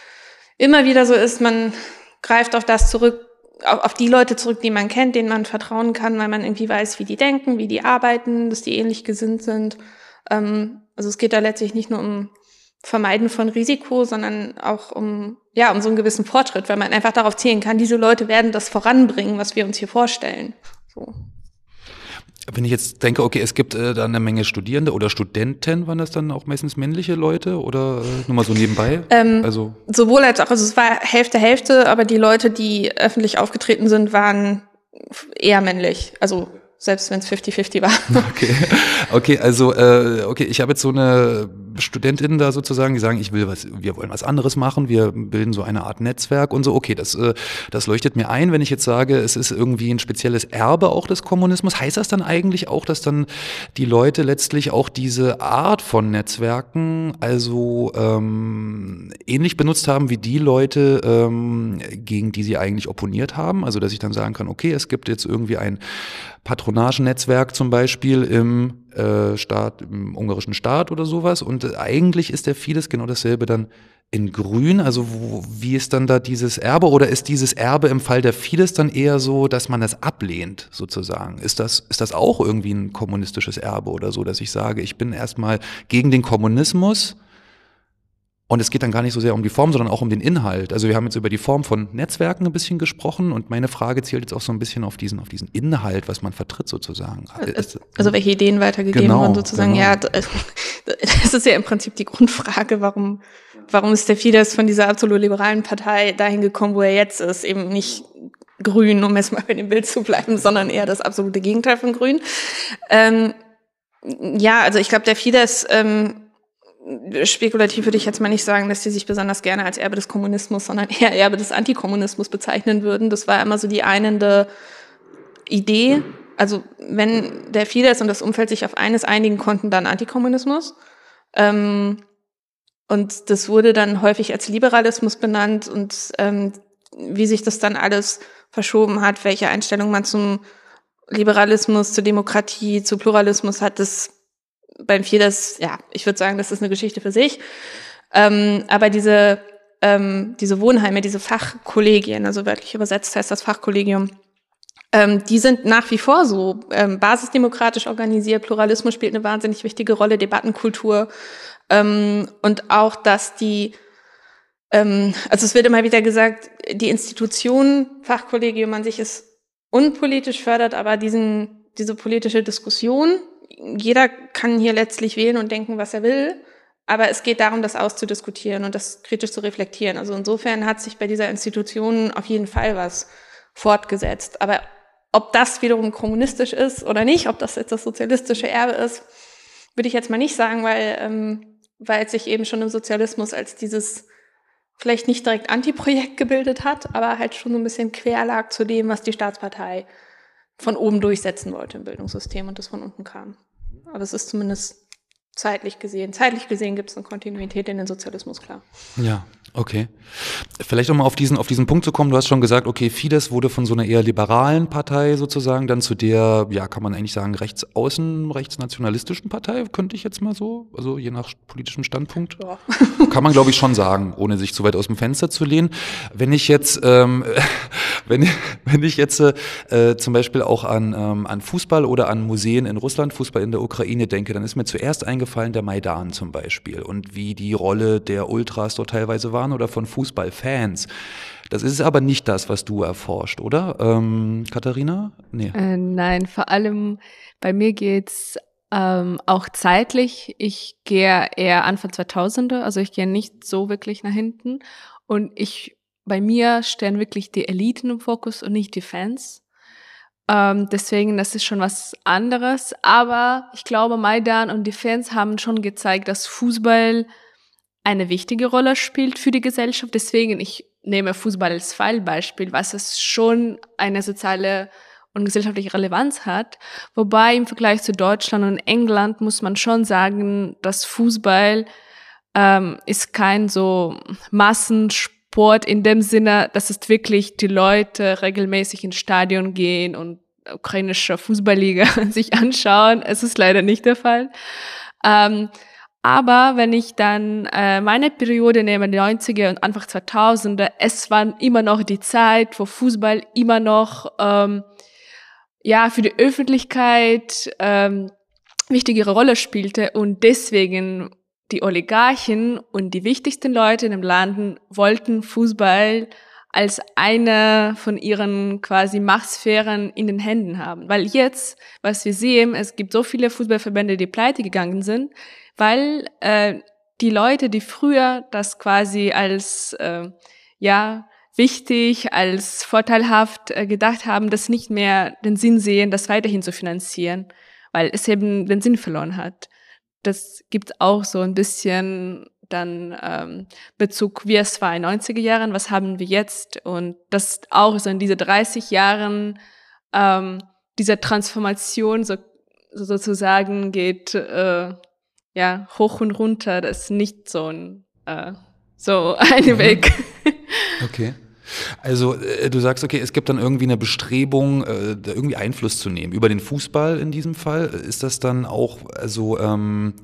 immer wieder so ist, man greift auf das zurück, auf die Leute zurück, die man kennt, denen man vertrauen kann, weil man irgendwie weiß, wie die denken, wie die arbeiten, dass die ähnlich gesinnt sind. Ähm, also es geht da letztlich nicht nur um Vermeiden von Risiko, sondern auch um ja um so einen gewissen Fortschritt, weil man einfach darauf zählen kann, diese Leute werden das voranbringen, was wir uns hier vorstellen. So. Wenn ich jetzt denke, okay, es gibt äh, da eine Menge Studierende oder Studenten, waren das dann auch meistens männliche Leute oder äh, nur mal so nebenbei? Ähm, also sowohl als auch, also es war Hälfte, Hälfte, aber die Leute, die öffentlich aufgetreten sind, waren eher männlich. Also selbst wenn es fifty fifty war. Okay, okay, also äh, okay, ich habe jetzt so eine Studentinnen da sozusagen, die sagen, ich will was, wir wollen was anderes machen, wir bilden so eine Art Netzwerk und so. Okay, das äh, das leuchtet mir ein, wenn ich jetzt sage, es ist irgendwie ein spezielles Erbe auch des Kommunismus. Heißt das dann eigentlich auch, dass dann die Leute letztlich auch diese Art von Netzwerken also ähm, ähnlich benutzt haben wie die Leute, ähm, gegen die sie eigentlich opponiert haben? Also dass ich dann sagen kann, okay, es gibt jetzt irgendwie ein Patronagennetzwerk zum Beispiel im äh, Staat, im ungarischen Staat oder sowas. Und äh, eigentlich ist der Fidesz genau dasselbe dann in Grün. Also wo, wie ist dann da dieses Erbe? Oder ist dieses Erbe im Fall der Fidesz dann eher so, dass man das ablehnt sozusagen? Ist das, ist das auch irgendwie ein kommunistisches Erbe oder so, dass ich sage, ich bin erstmal gegen den Kommunismus? Und es geht dann gar nicht so sehr um die Form, sondern auch um den Inhalt. Also wir haben jetzt über die Form von Netzwerken ein bisschen gesprochen und meine Frage zielt jetzt auch so ein bisschen auf diesen, auf diesen Inhalt, was man vertritt sozusagen. Also, also welche Ideen weitergegeben genau, wurden sozusagen. Genau. Ja, das ist ja im Prinzip die Grundfrage, warum, warum ist der Fidesz von dieser absolut liberalen Partei dahin gekommen, wo er jetzt ist, eben nicht grün, um jetzt mal bei dem Bild zu bleiben, sondern eher das absolute Gegenteil von grün. Ähm, ja, also ich glaube, der Fidesz, ähm, spekulativ würde ich jetzt mal nicht sagen, dass die sich besonders gerne als Erbe des Kommunismus, sondern eher Erbe des Antikommunismus bezeichnen würden. Das war immer so die einende Idee. Also wenn der Fidesz und das Umfeld sich auf eines einigen konnten, dann Antikommunismus. Ähm, und das wurde dann häufig als Liberalismus benannt und ähm, wie sich das dann alles verschoben hat, welche Einstellung man zum Liberalismus, zur Demokratie, zu Pluralismus hat, das beim Fidesz, ja, ich würde sagen, das ist eine Geschichte für sich. Ähm, aber diese, ähm, diese Wohnheime, diese Fachkollegien, also wörtlich übersetzt heißt das Fachkollegium, ähm, die sind nach wie vor so ähm, basisdemokratisch organisiert. Pluralismus spielt eine wahnsinnig wichtige Rolle, Debattenkultur. Ähm, und auch, dass die, ähm, also es wird immer wieder gesagt, die Institution Fachkollegium an sich ist unpolitisch, fördert aber diesen, diese politische Diskussion. Jeder kann hier letztlich wählen und denken, was er will, aber es geht darum, das auszudiskutieren und das kritisch zu reflektieren. Also insofern hat sich bei dieser Institution auf jeden Fall was fortgesetzt. Aber ob das wiederum kommunistisch ist oder nicht, ob das jetzt das sozialistische Erbe ist, würde ich jetzt mal nicht sagen, weil, ähm, weil es sich eben schon im Sozialismus als dieses vielleicht nicht direkt Antiprojekt gebildet hat, aber halt schon so ein bisschen quer lag zu dem, was die Staatspartei von oben durchsetzen wollte im Bildungssystem und das von unten kam. Aber es ist zumindest zeitlich gesehen. Zeitlich gesehen gibt es eine Kontinuität in den Sozialismus, klar. Ja, okay. Vielleicht um mal auf diesen, auf diesen Punkt zu kommen, du hast schon gesagt, okay, Fidesz wurde von so einer eher liberalen Partei sozusagen dann zu der, ja, kann man eigentlich sagen, rechtsaußen, rechtsnationalistischen Partei, könnte ich jetzt mal so, also je nach politischem Standpunkt. Ja. Kann man, glaube ich, schon sagen, ohne sich zu weit aus dem Fenster zu lehnen. Wenn ich jetzt, ähm, wenn, wenn ich jetzt äh, zum Beispiel auch an, ähm, an Fußball oder an Museen in Russland, Fußball in der Ukraine denke, dann ist mir zuerst eingefallen der Maidan zum Beispiel und wie die Rolle der Ultras dort teilweise waren oder von Fußballfans. Das ist aber nicht das, was du erforscht, oder, ähm, Katharina? Nee. Äh, nein, vor allem bei mir geht's ähm, auch zeitlich. Ich gehe eher Anfang zweitausender, also ich gehe nicht so wirklich nach hinten. Und ich, bei mir stehen wirklich die Eliten im Fokus und nicht die Fans. Ähm, deswegen, das ist schon was anderes. Aber ich glaube, Maidan und die Fans haben schon gezeigt, dass Fußball eine wichtige Rolle spielt für die Gesellschaft. Deswegen, ich nehme Fußball als Fallbeispiel, was es schon eine soziale und gesellschaftliche Relevanz hat. Wobei im Vergleich zu Deutschland und England muss man schon sagen, dass Fußball ähm, ist kein so Massensport in dem Sinne, dass es wirklich die Leute regelmäßig ins Stadion gehen und ukrainische Fußballliga sich anschauen. Es ist leider nicht der Fall. Ähm, aber wenn ich dann äh, meine Periode nehme, die neunziger und Anfang zweitausender, es war immer noch die Zeit, wo Fußball immer noch ähm, ja für die Öffentlichkeit ähm, wichtigere Rolle spielte und deswegen die Oligarchen und die wichtigsten Leute in dem Land wollten Fußball als eine von ihren quasi Machtsphären in den Händen haben. Weil jetzt, was wir sehen, es gibt so viele Fußballverbände, die pleite gegangen sind, weil äh, die Leute, die früher das quasi als äh, ja wichtig, als vorteilhaft äh, gedacht haben, das nicht mehr den Sinn sehen, das weiterhin zu finanzieren, weil es eben den Sinn verloren hat. Das gibt auch so ein bisschen dann ähm, Bezug, wie es war in den neunziger Jahren, was haben wir jetzt? Und das auch so in diese dreißig Jahren ähm, dieser Transformation so, so sozusagen geht äh, ja hoch und runter. Das ist nicht so ein äh, so ein Weg. Okay. Also äh, du sagst, okay, es gibt dann irgendwie eine Bestrebung, äh, da irgendwie Einfluss zu nehmen über den Fußball in diesem Fall. Ist das dann auch, also ähm,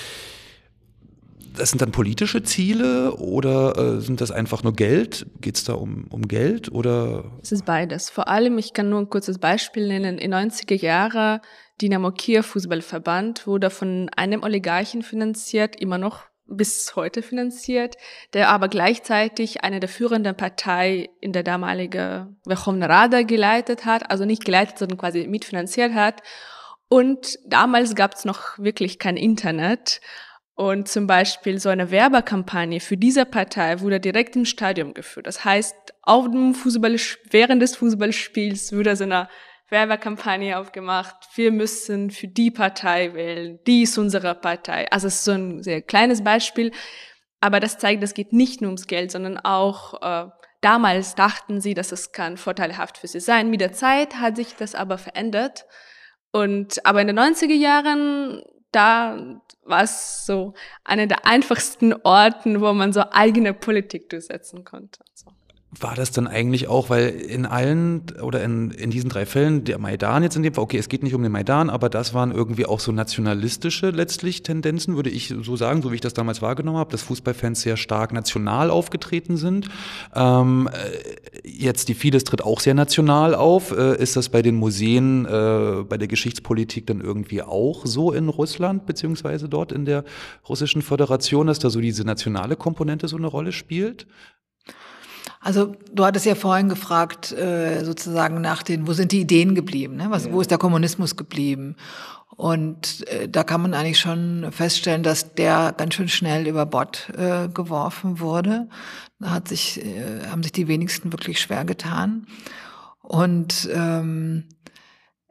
das sind dann politische Ziele oder äh, sind das einfach nur Geld? Geht es da um, um Geld oder? Es ist beides. Vor allem, ich kann nur ein kurzes Beispiel nennen, in den neunziger Jahren Dynamo Kiew Fußballverband wurde von einem Oligarchen finanziert, immer noch bis heute finanziert, der aber gleichzeitig eine der führenden Partei in der damaligen Verkhovna Rada geleitet hat, also nicht geleitet, sondern quasi mitfinanziert hat. Und damals gab es noch wirklich kein Internet. Und zum Beispiel so eine Werbekampagne für diese Partei wurde direkt im Stadion geführt. Das heißt, auf dem Fußball, während des Fußballspiels wurde so eine Werbekampagne aufgemacht. Wir müssen für die Partei wählen. Die ist unsere Partei. Also es ist so ein sehr kleines Beispiel. Aber das zeigt, das geht nicht nur ums Geld, sondern auch, äh, damals dachten sie, dass es kann vorteilhaft für sie sein. Mit der Zeit hat sich das aber verändert. Und, aber in den neunziger Jahren, da war es so einer der einfachsten Orten, wo man so eigene Politik durchsetzen konnte. So. War das dann eigentlich auch, weil in allen oder in, in diesen drei Fällen, der Maidan jetzt in dem Fall, okay, es geht nicht um den Maidan, aber das waren irgendwie auch so nationalistische letztlich Tendenzen, würde ich so sagen, so wie ich das damals wahrgenommen habe, dass Fußballfans sehr stark national aufgetreten sind. Ähm, jetzt die Fidesz tritt auch sehr national auf. Äh, ist das bei den Museen, äh, bei der Geschichtspolitik dann irgendwie auch so in Russland, beziehungsweise dort in der Russischen Föderation, dass da so diese nationale Komponente so eine Rolle spielt? Also du hattest ja vorhin gefragt, äh, sozusagen nach den, wo sind die Ideen geblieben, ne? Was, ja. Wo ist der Kommunismus geblieben? Und äh, da kann man eigentlich schon feststellen, dass der ganz schön schnell über Bord äh, geworfen wurde. Da hat sich, äh, haben sich die wenigsten wirklich schwer getan. Und ähm,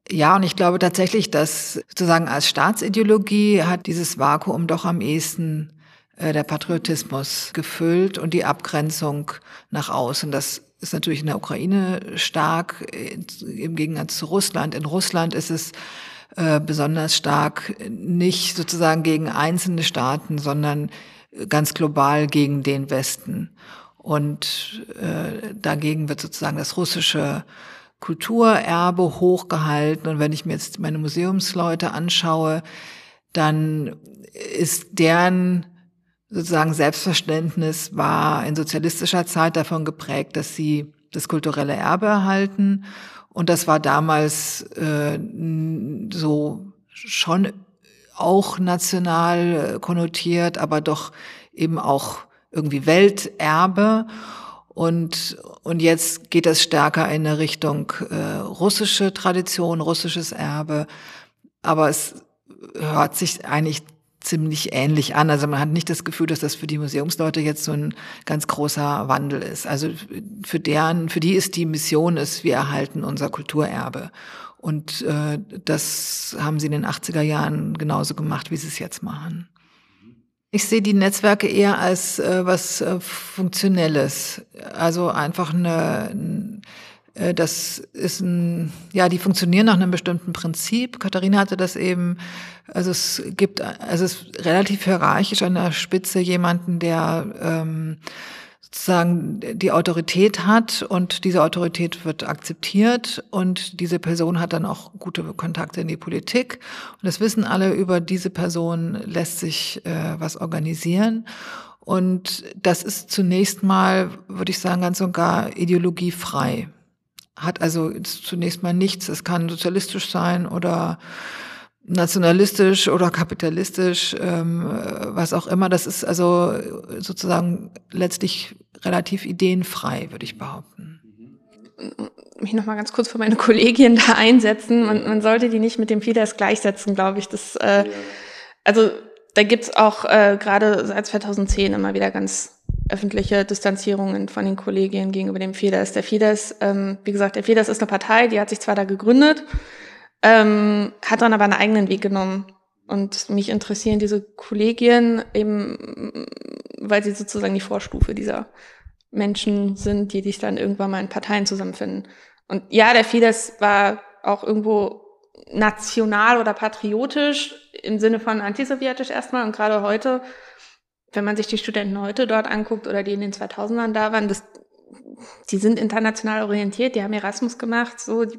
Ja, und ich glaube tatsächlich, dass sozusagen als Staatsideologie hat dieses Vakuum doch am ehesten äh, der Patriotismus gefüllt und die Abgrenzung nach außen. Das ist natürlich in der Ukraine stark, im Gegensatz zu Russland. In Russland ist es äh, besonders stark, nicht sozusagen gegen einzelne Staaten, sondern ganz global gegen den Westen. Und äh, dagegen wird sozusagen das russische Kulturerbe hochgehalten. Und wenn ich mir jetzt meine Museumsleute anschaue, dann ist deren sozusagen Selbstverständnis war in sozialistischer Zeit davon geprägt, dass sie das kulturelle Erbe erhalten. Und das war damals äh, so schon auch national konnotiert, aber doch eben auch irgendwie Welterbe. Und, und jetzt geht das stärker in eine Richtung äh, russische Tradition, russisches Erbe. Aber es hört sich eigentlich ziemlich ähnlich an. Also man hat nicht das Gefühl, dass das für die Museumsleute jetzt so ein ganz großer Wandel ist. Also für deren, für die ist die Mission, ist, wir erhalten unser Kulturerbe. Und äh, das haben sie in den achtziger Jahren genauso gemacht, wie sie es jetzt machen. Ich sehe die Netzwerke eher als äh, was äh, Funktionelles. Also einfach eine, äh, das ist ein, ja, die funktionieren nach einem bestimmten Prinzip. Katharina hatte das eben, also es gibt, also es ist relativ hierarchisch an der Spitze jemanden, der ähm, sozusagen die Autorität hat und diese Autorität wird akzeptiert und diese Person hat dann auch gute Kontakte in die Politik und das wissen alle, über diese Person lässt sich äh, was organisieren und das ist zunächst mal, würde ich sagen, ganz und gar ideologiefrei. Hat also zunächst mal nichts, es kann sozialistisch sein oder nationalistisch oder kapitalistisch, ähm, was auch immer. Das ist also sozusagen letztlich relativ ideenfrei, würde ich behaupten. Mich noch mal ganz kurz für meine Kollegin da einsetzen. Man, man sollte die nicht mit dem Fidesz gleichsetzen, glaube ich. Das, äh, also da gibt's auch äh, gerade seit zweitausendzehn immer wieder ganz öffentliche Distanzierungen von den Kolleginnen gegenüber dem Fidesz. Der Fidesz, ähm, wie gesagt, der Fidesz ist eine Partei, die hat sich zwar da gegründet, Ähm, hat dann aber einen eigenen Weg genommen. Und mich interessieren diese Kollegien eben, weil sie sozusagen die Vorstufe dieser Menschen sind, die sich dann irgendwann mal in Parteien zusammenfinden. Und ja, der Fidesz war auch irgendwo national oder patriotisch im Sinne von antisowjetisch erstmal. Und gerade heute, wenn man sich die Studenten heute dort anguckt oder die in den zweitausendern da waren, das, die sind international orientiert, die haben Erasmus gemacht, so, die,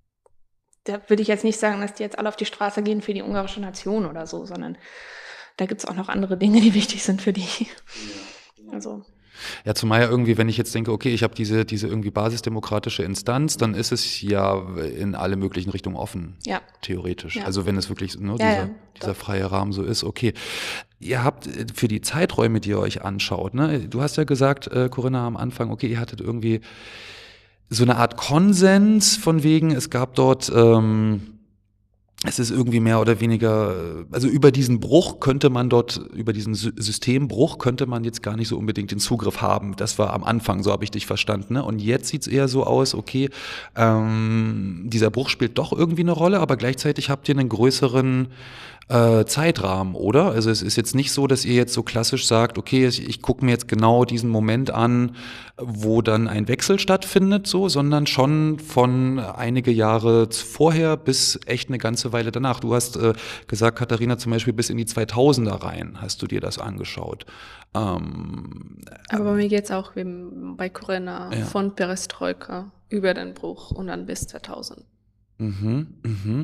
da würde ich jetzt nicht sagen, dass die jetzt alle auf die Straße gehen für die ungarische Nation oder so, sondern da gibt's auch noch andere Dinge, die wichtig sind für die. Also. Ja, zumal ja irgendwie, wenn ich jetzt denke, okay, ich habe diese diese irgendwie basisdemokratische Instanz, dann ist es ja in alle möglichen Richtungen offen, ja. Theoretisch. Ja. Also wenn es wirklich nur ne, ja, dieser, ja, dieser freie Rahmen so ist, okay. Ihr habt für die Zeiträume, die ihr euch anschaut, ne, du hast ja gesagt, äh, Corinna, am Anfang, okay, ihr hattet irgendwie so eine Art Konsens von wegen, es gab dort, ähm, es ist irgendwie mehr oder weniger, also über diesen Bruch könnte man dort, über diesen Systembruch könnte man jetzt gar nicht so unbedingt den Zugriff haben. Das war am Anfang, so habe ich dich verstanden. Ne? Und jetzt sieht's eher so aus, okay, ähm, dieser Bruch spielt doch irgendwie eine Rolle, aber gleichzeitig habt ihr einen größeren äh, Zeitrahmen, oder? Also es ist jetzt nicht so, dass ihr jetzt so klassisch sagt, okay, ich, ich gucke mir jetzt genau diesen Moment an, wo dann ein Wechsel stattfindet, so, sondern schon von einige Jahre vorher bis echt eine ganze Weile danach. Du hast äh, gesagt, Katharina, zum Beispiel bis in die zweitausender rein hast du dir das angeschaut. Ähm, Aber bei mir geht's auch wie bei Corinna, ja. Von Perestroika über den Bruch und dann bis zweitausend. Mhm, mhm.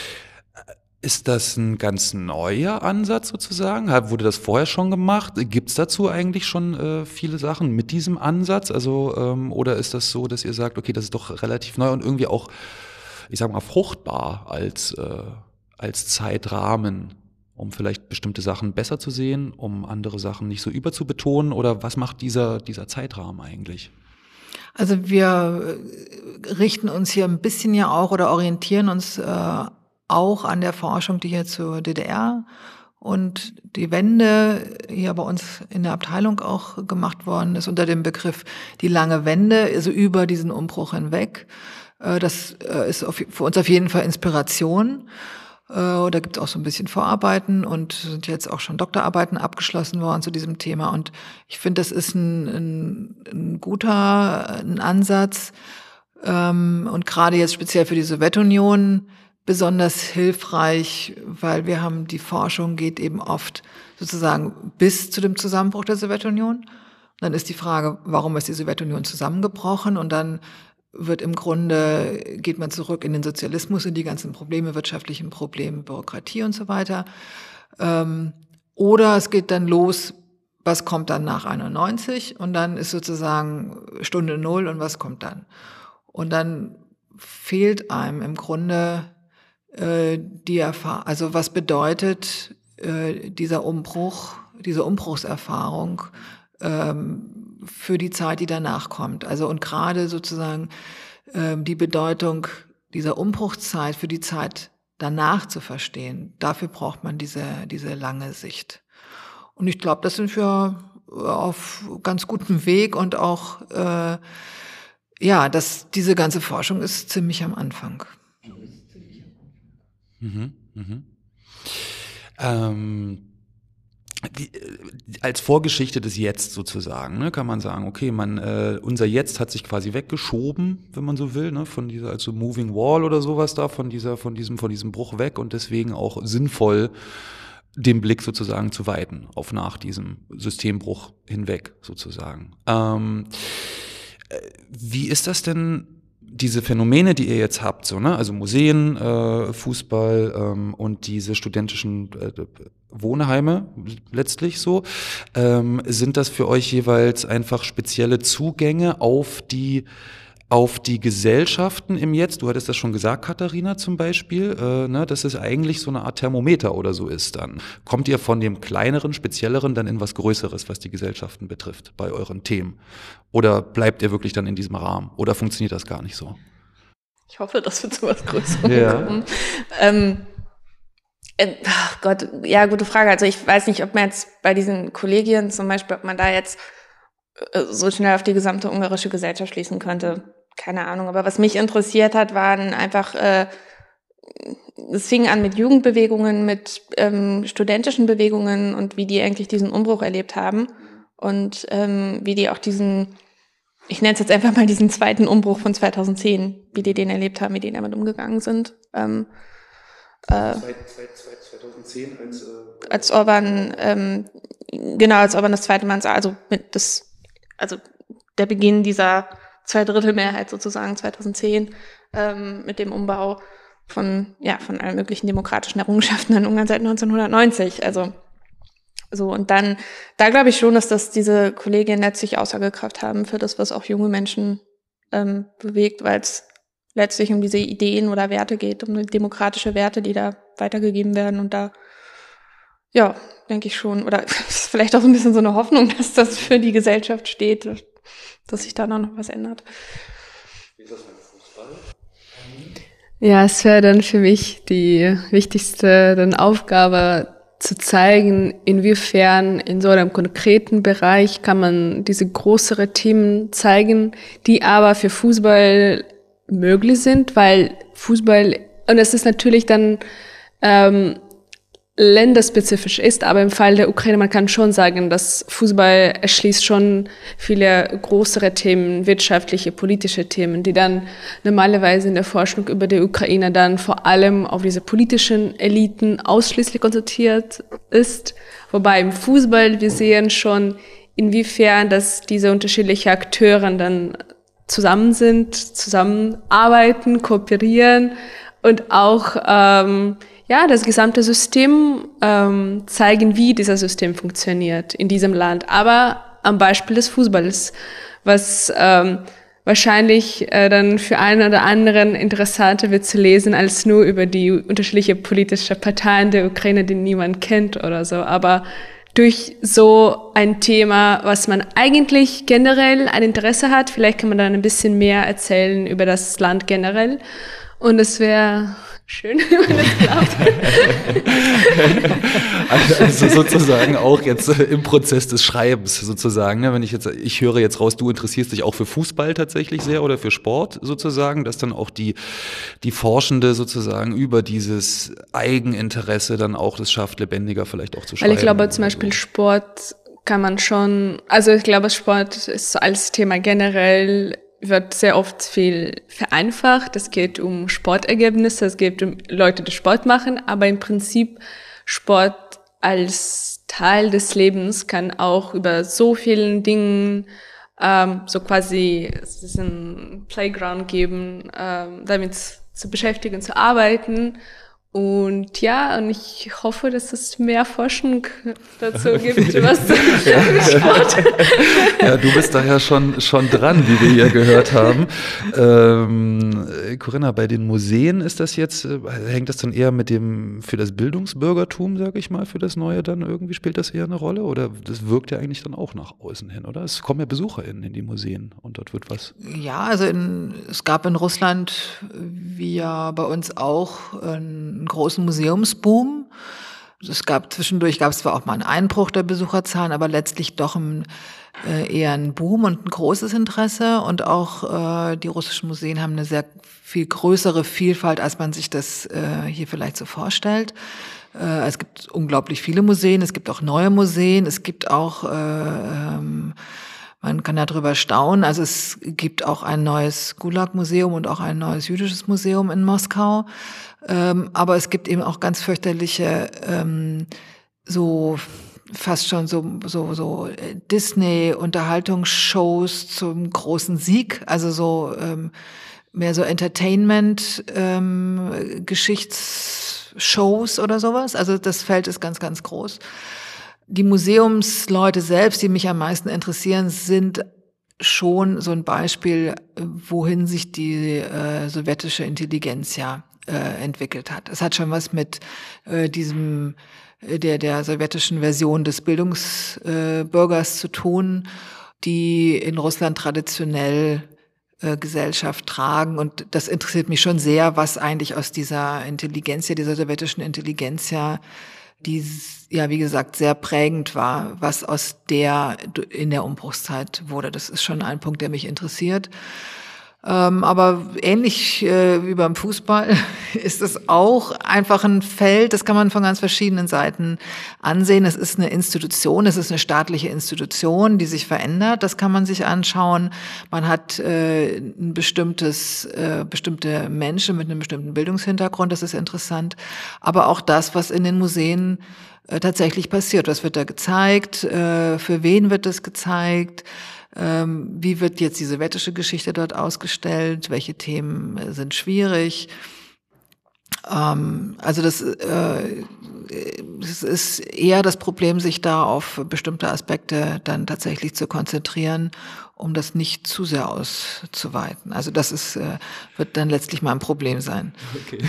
Ist das ein ganz neuer Ansatz sozusagen? Wurde das vorher schon gemacht? Gibt es dazu eigentlich schon äh, viele Sachen mit diesem Ansatz? Also ähm, oder ist das so, dass ihr sagt, okay, das ist doch relativ neu und irgendwie auch, ich sag mal, fruchtbar als äh, als Zeitrahmen, um vielleicht bestimmte Sachen besser zu sehen, um andere Sachen nicht so überzubetonen? Oder was macht dieser dieser Zeitrahmen eigentlich? Also wir richten uns hier ein bisschen ja auch oder orientieren uns äh, auch an der Forschung, die hier zur D D R und die Wende hier bei uns in der Abteilung auch gemacht worden ist, unter dem Begriff die lange Wende, also über diesen Umbruch hinweg. Äh, das äh, ist auf, für uns auf jeden Fall Inspiration. Äh, da gibt es auch so ein bisschen Vorarbeiten und sind jetzt auch schon Doktorarbeiten abgeschlossen worden zu diesem Thema. Und ich finde, das ist ein, ein, ein guter ein Ansatz ähm, und gerade jetzt speziell für die Sowjetunion besonders hilfreich, weil wir haben, die Forschung geht eben oft sozusagen bis zu dem Zusammenbruch der Sowjetunion. Dann ist die Frage, warum ist die Sowjetunion zusammengebrochen? Und dann wird im Grunde, geht man zurück in den Sozialismus, in die ganzen Probleme, wirtschaftlichen Probleme, Bürokratie und so weiter. Ähm, oder es geht dann los, was kommt dann nach einundneunzig? Und dann ist sozusagen Stunde Null und was kommt dann? Und dann fehlt einem im Grunde äh, die Erfahrung, also was bedeutet äh, dieser Umbruch, diese Umbruchserfahrung ähm, für die Zeit, die danach kommt. Also und gerade sozusagen ähm, die Bedeutung dieser Umbruchszeit für die Zeit danach zu verstehen. Dafür braucht man diese diese lange Sicht. Und ich glaube, das sind wir auf ganz gutem Weg und auch äh, ja, das diese ganze Forschung ist ziemlich am Anfang. Mhm, mhm. Ähm, die, als Vorgeschichte des Jetzt sozusagen, ne, kann man sagen, okay, man, äh, unser Jetzt hat sich quasi weggeschoben, wenn man so will, ne, von dieser, also Moving Wall oder sowas da, von dieser, von diesem, von diesem Bruch weg und deswegen auch sinnvoll, den Blick sozusagen zu weiten auf nach diesem Systembruch hinweg sozusagen. Ähm, wie ist das denn? Diese Phänomene, die ihr jetzt habt, so, ne, also Museen, äh, Fußball ähm, und diese studentischen äh, Wohnheime letztlich so, ähm, sind das für euch jeweils einfach spezielle Zugänge auf die auf die Gesellschaften im Jetzt? Du hattest das schon gesagt, Katharina, zum Beispiel, äh, ne, dass es eigentlich so eine Art Thermometer oder so ist dann. Kommt ihr von dem kleineren, spezielleren dann in was Größeres, was die Gesellschaften betrifft, bei euren Themen? Oder bleibt ihr wirklich dann in diesem Rahmen? Oder funktioniert das gar nicht so? Ich hoffe, dass wir zu was Größerem ja. kommen. Ähm, äh, ach Gott, ja, gute Frage. Also ich weiß nicht, ob man jetzt bei diesen Kollegien zum Beispiel, ob man da jetzt äh, so schnell auf die gesamte ungarische Gesellschaft schließen könnte. Keine Ahnung. Aber was mich interessiert hat, waren einfach, äh, es fing an mit Jugendbewegungen, mit ähm, studentischen Bewegungen und wie die eigentlich diesen Umbruch erlebt haben und ähm, wie die auch diesen, ich nenne es jetzt einfach mal diesen zweiten Umbruch von zweitausendzehn, wie die den erlebt haben, wie die damit umgegangen sind. Ähm, äh, zweitausendzehn als, äh als Orban, ähm, genau, als Orban das zweite Mal, also mit das, also der Beginn dieser Zweidrittelmehrheit sozusagen zweitausendzehn ähm, mit dem Umbau von ja von allen möglichen demokratischen Errungenschaften in Ungarn seit neunzehnhundertneunzig. Also so und dann da glaube ich schon, dass das diese Kolleginnen letztlich Aussagekraft haben für das, was auch junge Menschen ähm, bewegt, weil es letztlich um diese Ideen oder Werte geht, um demokratische Werte, die da weitergegeben werden und da ja denke ich schon oder ist vielleicht auch so ein bisschen so eine Hoffnung, dass das für die Gesellschaft steht, dass sich da noch was ändert. Wie ist das mit Fußball? Ja, es wäre dann für mich die wichtigste dann Aufgabe, zu zeigen, inwiefern in so einem konkreten Bereich kann man diese größeren Themen zeigen, die aber für Fußball möglich sind, weil Fußball, und es ist natürlich dann ähm, länderspezifisch ist, aber im Fall der Ukraine, man kann schon sagen, dass Fußball erschließt schon viele größere Themen, wirtschaftliche, politische Themen, die dann normalerweise in der Forschung über die Ukraine dann vor allem auf diese politischen Eliten ausschließlich konzentriert ist. Wobei im Fußball, wir sehen schon, inwiefern, dass diese unterschiedlichen Akteure dann zusammen sind, zusammenarbeiten, kooperieren und auch ähm, ja, das gesamte System ähm, zeigen, wie dieses System funktioniert in diesem Land. Aber am Beispiel des Fußballs, was ähm, wahrscheinlich äh, dann für einen oder anderen interessanter wird zu lesen, als nur über die unterschiedlichen politischen Parteien der Ukraine, die niemand kennt oder so. Aber durch so ein Thema, was man eigentlich generell ein Interesse hat, vielleicht kann man dann ein bisschen mehr erzählen über das Land generell. Und es wäre schön, wenn es klappt. also sozusagen auch jetzt äh, im Prozess des Schreibens sozusagen. Ne? Wenn ich jetzt, ich höre jetzt raus, du interessierst dich auch für Fußball tatsächlich sehr oder für Sport sozusagen, dass dann auch die, die Forschende sozusagen über dieses Eigeninteresse dann auch es schafft, lebendiger vielleicht auch zu schreiben. Weil ich glaube zum Beispiel so. Sport kann man schon, also ich glaube Sport ist als Thema generell wird sehr oft viel vereinfacht. Es geht um Sportergebnisse, es geht um Leute, die Sport machen, aber im Prinzip Sport als Teil des Lebens kann auch über so vielen Dingen ähm, so quasi es ist ein Playground geben, ähm, damit zu beschäftigen, zu arbeiten. Und ja, und ich hoffe, dass es mehr Forschung dazu gibt, was Sport. Ja, du bist daher schon schon dran, wie wir hier gehört haben. Ähm, Corinna, bei den Museen ist das jetzt, hängt das dann eher mit dem, für das Bildungsbürgertum, sage ich mal, für das Neue dann irgendwie, spielt das eher eine Rolle? Oder das wirkt ja eigentlich dann auch nach außen hin, oder? Es kommen ja BesucherInnen in die Museen und dort wird was. Ja, also in, es gab in Russland, wie ja bei uns auch, ein einen großen Museumsboom. Es gab zwischendurch gab es zwar auch mal einen Einbruch der Besucherzahlen, aber letztlich doch ein, äh, eher ein Boom und ein großes Interesse. Und auch äh, die russischen Museen haben eine sehr viel größere Vielfalt, als man sich das äh, hier vielleicht so vorstellt. Äh, es gibt unglaublich viele Museen, es gibt auch neue Museen, es gibt auch äh, ähm, man kann darüber staunen. Also es gibt auch ein neues Gulag-Museum und auch ein neues jüdisches Museum in Moskau. Ähm, aber es gibt eben auch ganz fürchterliche, ähm, so fast schon so so so Disney-Unterhaltungsshows zum großen Sieg. Also so ähm, mehr so Entertainment-Geschichtsshows ähm, oder sowas. Also das Feld ist ganz, ganz groß. Die Museumsleute selbst, die mich am meisten interessieren, sind schon so ein Beispiel, wohin sich die äh, sowjetische Intelligenz ja äh, entwickelt hat. Es hat schon was mit äh, diesem der der sowjetischen Version des Bildungsbürgers äh, zu tun, die in Russland traditionell äh, Gesellschaft tragen. Und das interessiert mich schon sehr, was eigentlich aus dieser Intelligenz, dieser sowjetischen Intelligenz ja die ja, wie gesagt, sehr prägend war, was aus der in der Umbruchszeit wurde. Das ist schon ein Punkt, der mich interessiert. Ähm, aber ähnlich äh, wie beim Fußball ist es auch einfach ein Feld, das kann man von ganz verschiedenen Seiten ansehen. Es ist eine Institution, es ist eine staatliche Institution, die sich verändert. Das kann man sich anschauen. Man hat äh, ein bestimmtes, äh, bestimmte Menschen mit einem bestimmten Bildungshintergrund, das ist interessant. Aber auch das, was in den Museen äh, tatsächlich passiert. Was wird da gezeigt? Äh, für wen wird das gezeigt? Ähm, wie wird jetzt die sowjetische Geschichte dort ausgestellt? Welche Themen äh, sind schwierig? Ähm, also das, äh, es ist eher das Problem, sich da auf bestimmte Aspekte dann tatsächlich zu konzentrieren, um das nicht zu sehr auszuweiten. Also das ist, äh, wird dann letztlich mal ein Problem sein. Okay.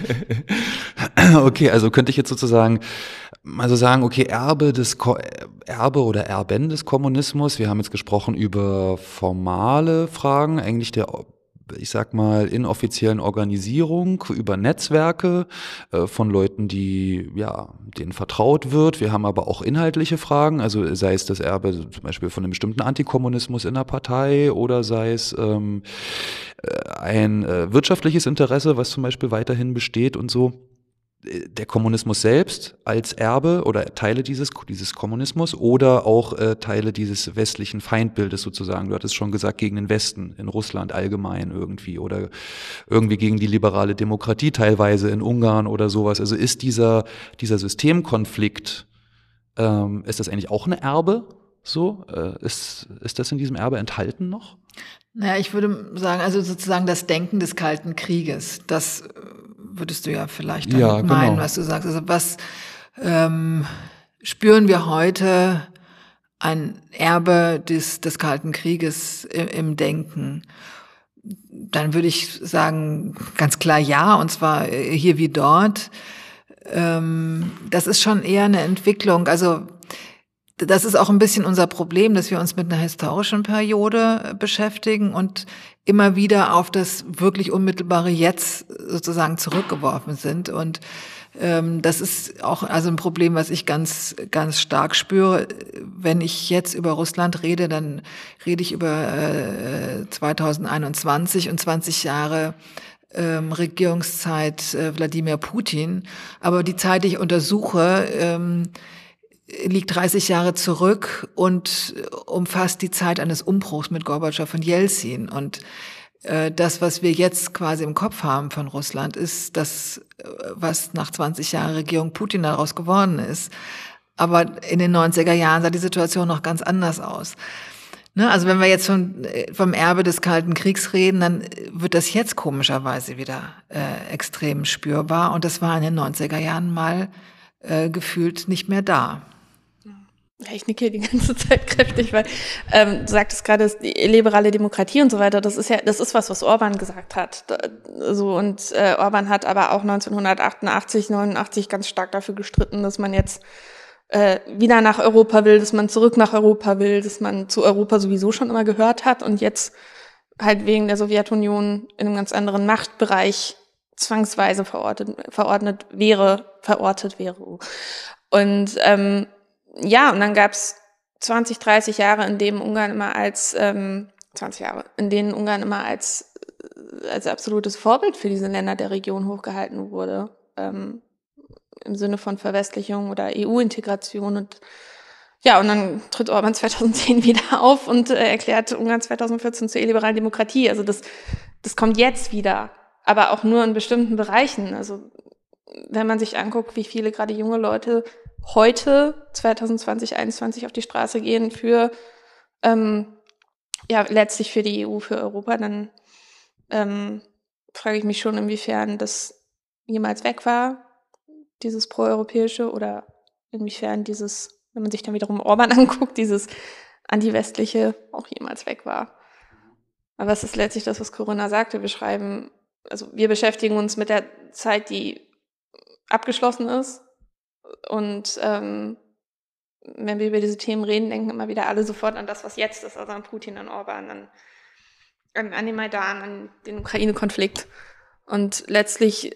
Okay, also könnte ich jetzt sozusagen also sagen, okay, Erbe des Ko- Erbe oder Erben des Kommunismus. Wir haben jetzt gesprochen über formale Fragen, eigentlich der, ich sag mal, inoffiziellen Organisierung, über Netzwerke äh, von Leuten, die, ja, denen vertraut wird. Wir haben aber auch inhaltliche Fragen, also sei es das Erbe zum Beispiel von einem bestimmten Antikommunismus in der Partei oder sei es ähm, ein äh, wirtschaftliches Interesse, was zum Beispiel weiterhin besteht und so. Der Kommunismus selbst als Erbe oder Teile dieses dieses Kommunismus oder auch äh, Teile dieses westlichen Feindbildes sozusagen. Du hattest schon gesagt, gegen den Westen, in Russland allgemein irgendwie oder irgendwie gegen die liberale Demokratie teilweise in Ungarn oder sowas. Also ist dieser dieser Systemkonflikt, ähm, ist das eigentlich auch eine Erbe? So äh, ist ist das in diesem Erbe enthalten noch? Naja, ich würde sagen, also sozusagen das Denken des Kalten Krieges, das würdest du ja vielleicht damit ja, meinen, genau. was du sagst. Also was ähm, spüren wir heute ein Erbe des, des Kalten Krieges im, im Denken? Dann würde ich sagen, ganz klar ja, und zwar hier wie dort. Ähm, das ist schon eher eine Entwicklung. Also das ist auch ein bisschen unser Problem, dass wir uns mit einer historischen Periode beschäftigen und immer wieder auf das wirklich unmittelbare Jetzt sozusagen zurückgeworfen sind. Und ähm, das ist auch also ein Problem, was ich ganz ganz stark spüre. Wenn ich jetzt über Russland rede, dann rede ich über äh, zweitausendeinundzwanzig und zwanzig Jahre ähm, Regierungszeit äh, Wladimir Putin. Aber die Zeit, die ich untersuche, ähm, liegt dreißig Jahre zurück und umfasst die Zeit eines Umbruchs mit Gorbatschow und Jelzin. Und äh, das, was wir jetzt quasi im Kopf haben von Russland, ist das, was nach zwanzig Jahren Regierung Putin daraus geworden ist. Aber in den neunziger Jahren sah die Situation noch ganz anders aus. Ne? Also wenn wir jetzt von, vom Erbe des Kalten Kriegs reden, dann wird das jetzt komischerweise wieder äh, extrem spürbar. Und das war in den neunziger Jahren mal äh, gefühlt nicht mehr da. Ja, ich nicke die ganze Zeit kräftig, weil ähm, du sagtest gerade, die liberale Demokratie und so weiter, das ist ja, das ist was, was Orban gesagt hat. So, und äh, Orban hat aber auch neunzehnhundertachtundachtzig, neunundachtzig ganz stark dafür gestritten, dass man jetzt äh, wieder nach Europa will, dass man zurück nach Europa will, dass man zu Europa sowieso schon immer gehört hat und jetzt halt wegen der Sowjetunion in einem ganz anderen Machtbereich zwangsweise verortet, verordnet wäre, verortet wäre. Und ähm, ja, und dann gab's zwanzig, dreißig Jahre, in denen Ungarn immer als, ähm, zwanzig Jahre, in denen Ungarn immer als, als absolutes Vorbild für diese Länder der Region hochgehalten wurde, ähm, im Sinne von Verwestlichung oder E U-Integration. Und ja, und dann tritt Orban zweitausendzehn wieder auf und äh, erklärt Ungarn zweitausendvierzehn zur illiberalen Demokratie. Also das, das kommt jetzt wieder, aber auch nur in bestimmten Bereichen. Also wenn man sich anguckt, wie viele gerade junge Leute heute, zwanzig zwanzig, einundzwanzig auf die Straße gehen für, ähm, ja, letztlich für die E U, für Europa, dann ähm, frage ich mich schon, inwiefern das jemals weg war, dieses Proeuropäische, oder inwiefern dieses, wenn man sich dann wiederum Orban anguckt, dieses Anti-Westliche auch jemals weg war. Aber es ist letztlich das, was Corinna sagte. Wir schreiben, also wir beschäftigen uns mit der Zeit, die abgeschlossen ist. Und ähm, wenn wir über diese Themen reden, denken immer wieder alle sofort an das, was jetzt ist, also an Putin, an Orban, an, an, an den Maidan, an den Ukraine-Konflikt. Und letztlich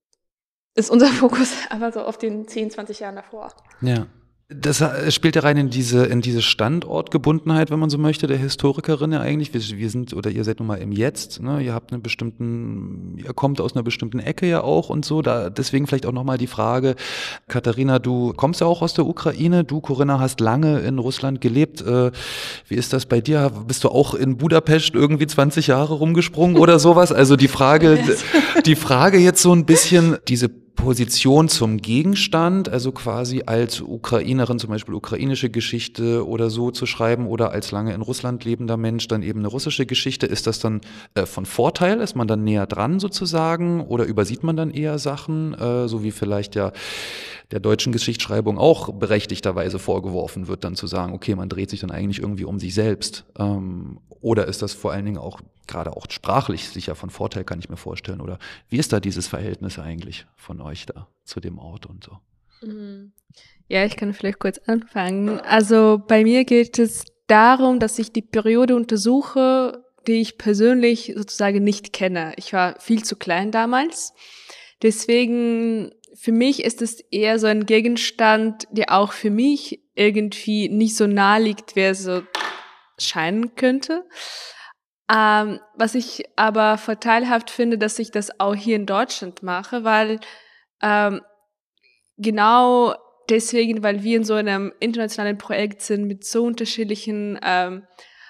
ist unser Fokus aber so auf den zehn, zwanzig Jahren davor. Ja. Das spielt ja rein in diese, in diese Standortgebundenheit, wenn man so möchte, der Historikerin ja eigentlich. Wir, wir sind, oder ihr seid nun mal im Jetzt, ne? Ihr habt einen bestimmten, ihr kommt aus einer bestimmten Ecke ja auch und so. Da, deswegen vielleicht auch nochmal die Frage, Katharina, du kommst ja auch aus der Ukraine, du, Corinna, hast lange in Russland gelebt. Äh, wie ist das bei dir? Bist du auch in Budapest irgendwie zwanzig Jahre rumgesprungen oder sowas? Also die Frage, die Frage jetzt so ein bisschen, diese Position zum Gegenstand, also quasi als Ukrainerin zum Beispiel ukrainische Geschichte oder so zu schreiben oder als lange in Russland lebender Mensch dann eben eine russische Geschichte, ist das dann äh, von Vorteil? Ist man dann näher dran sozusagen oder übersieht man dann eher Sachen, äh, so wie vielleicht ja der deutschen Geschichtsschreibung auch berechtigterweise vorgeworfen wird, dann zu sagen, okay, man dreht sich dann eigentlich irgendwie um sich selbst. Ähm, oder ist das vor allen Dingen auch gerade auch sprachlich sicher von Vorteil, kann ich mir vorstellen? Oder wie ist da dieses Verhältnis eigentlich von euch da zu dem Ort und so? Ja, ich kann vielleicht kurz anfangen. Also bei mir geht es darum, dass ich die Periode untersuche, die ich persönlich sozusagen nicht kenne. Ich war viel zu klein damals. Deswegen, für mich ist es eher so ein Gegenstand, der auch für mich irgendwie nicht so nahe liegt, wie er so scheinen könnte. Ähm, was ich aber vorteilhaft finde, dass ich das auch hier in Deutschland mache, weil ähm, genau deswegen, weil wir in so einem internationalen Projekt sind mit so unterschiedlichen ähm,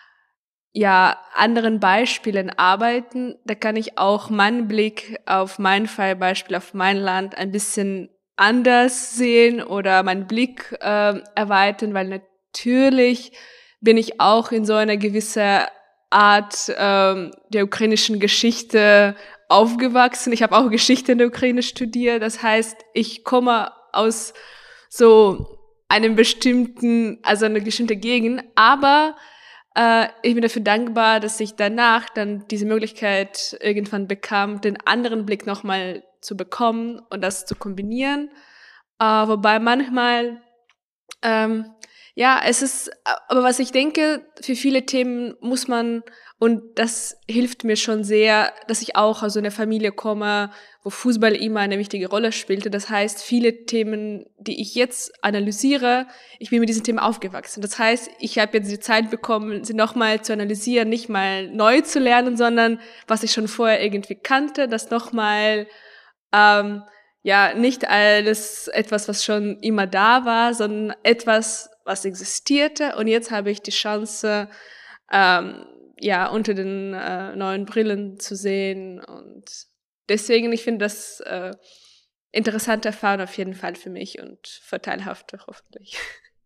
ja anderen Beispielen arbeiten, da kann ich auch meinen Blick auf mein Fallbeispiel, auf mein Land ein bisschen anders sehen oder meinen Blick äh, erweitern, weil natürlich bin ich auch in so einer gewissen Art ähm, der ukrainischen Geschichte aufgewachsen. Ich habe auch Geschichte in der Ukraine studiert. Das heißt, ich komme aus so einem bestimmten, also eine bestimmte Gegend. Aber äh, ich bin dafür dankbar, dass ich danach dann diese Möglichkeit irgendwann bekam, den anderen Blick nochmal zu bekommen und das zu kombinieren. Äh, wobei manchmal ähm, Ja, es ist, aber was ich denke, für viele Themen muss man, und das hilft mir schon sehr, dass ich auch aus einer Familie komme, wo Fußball immer eine wichtige Rolle spielte. Das heißt, viele Themen, die ich jetzt analysiere, ich bin mit diesen Themen aufgewachsen. Das heißt, ich habe jetzt die Zeit bekommen, sie nochmal zu analysieren, nicht mal neu zu lernen, sondern was ich schon vorher irgendwie kannte, das nochmal, ähm, ja, nicht alles etwas, was schon immer da war, sondern etwas, was existierte. Und jetzt habe ich die Chance, ähm, ja, unter den äh, neuen Brillen zu sehen. Und deswegen, ich finde das äh, interessante Erfahrung auf jeden Fall für mich und vorteilhafte hoffentlich.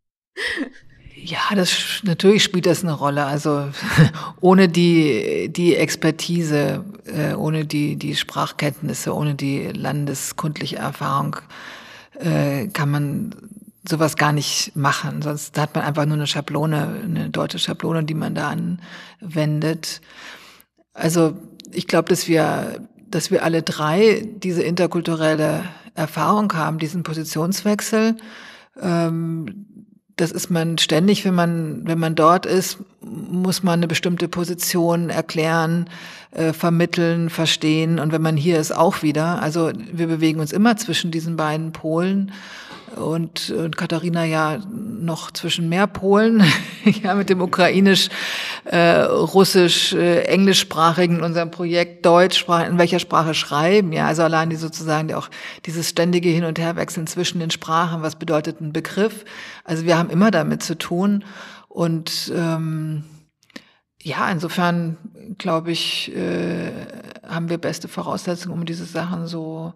Ja, das natürlich spielt das eine Rolle. Also ohne die die Expertise, äh, ohne die die Sprachkenntnisse, ohne die landeskundliche Erfahrung äh, kann man sowas gar nicht machen. Sonst hat man einfach nur eine Schablone, eine deutsche Schablone, die man da anwendet. Also ich glaube, dass wir, dass wir alle drei diese interkulturelle Erfahrung haben, diesen Positionswechsel. Ähm, das ist man ständig, wenn man, wenn man dort ist, muss man eine bestimmte Position erklären, äh, vermitteln, verstehen. Und wenn man hier ist, auch wieder. Also wir bewegen uns immer zwischen diesen beiden Polen. Und, und Katharina ja noch zwischen mehr Polen, ja, mit dem ukrainisch, äh, russisch, äh, englischsprachigen in unserem Projekt Deutsch, in welcher Sprache schreiben, ja, also allein die sozusagen die auch dieses ständige Hin- und Herwechseln zwischen den Sprachen, was bedeutet ein Begriff? Also wir haben immer damit zu tun und ähm, ja, insofern glaube ich, äh, haben wir beste Voraussetzungen, um diese Sachen so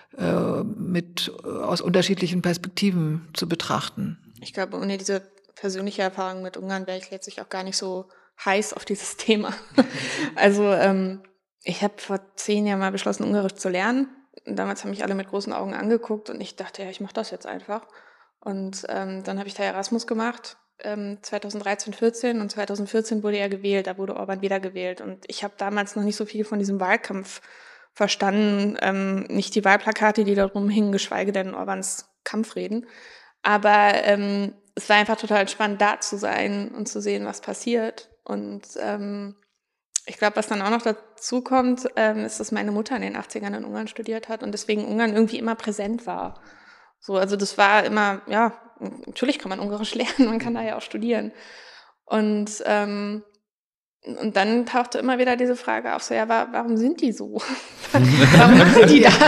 mit aus unterschiedlichen Perspektiven zu betrachten. Ich glaube, ohne diese persönliche Erfahrung mit Ungarn wäre ich letztlich auch gar nicht so heiß auf dieses Thema. Also ähm, ich habe vor zehn Jahren mal beschlossen, Ungarisch zu lernen. Damals haben mich alle mit großen Augen angeguckt und ich dachte, ja, ich mache das jetzt einfach. Und ähm, dann habe ich da Erasmus gemacht, ähm, zweitausenddreizehn, vierzehn, und zweitausendvierzehn wurde er gewählt, da wurde Orban wiedergewählt. Und ich habe damals noch nicht so viel von diesem Wahlkampf verstanden, ähm, nicht die Wahlplakate, die da drum hingen, geschweige denn Orbans Kampfreden. Aber ähm, es war einfach total spannend, da zu sein und zu sehen, was passiert. Und ähm, ich glaube, was dann auch noch dazu kommt, ähm, ist, dass meine Mutter in den achtzigern in Ungarn studiert hat und deswegen Ungarn irgendwie immer präsent war. So, also das war immer, ja, natürlich kann man Ungarisch lernen, man kann da ja auch studieren. Und ähm, Und dann tauchte immer wieder diese Frage auf, so, ja, warum sind die so? Warum machen die das?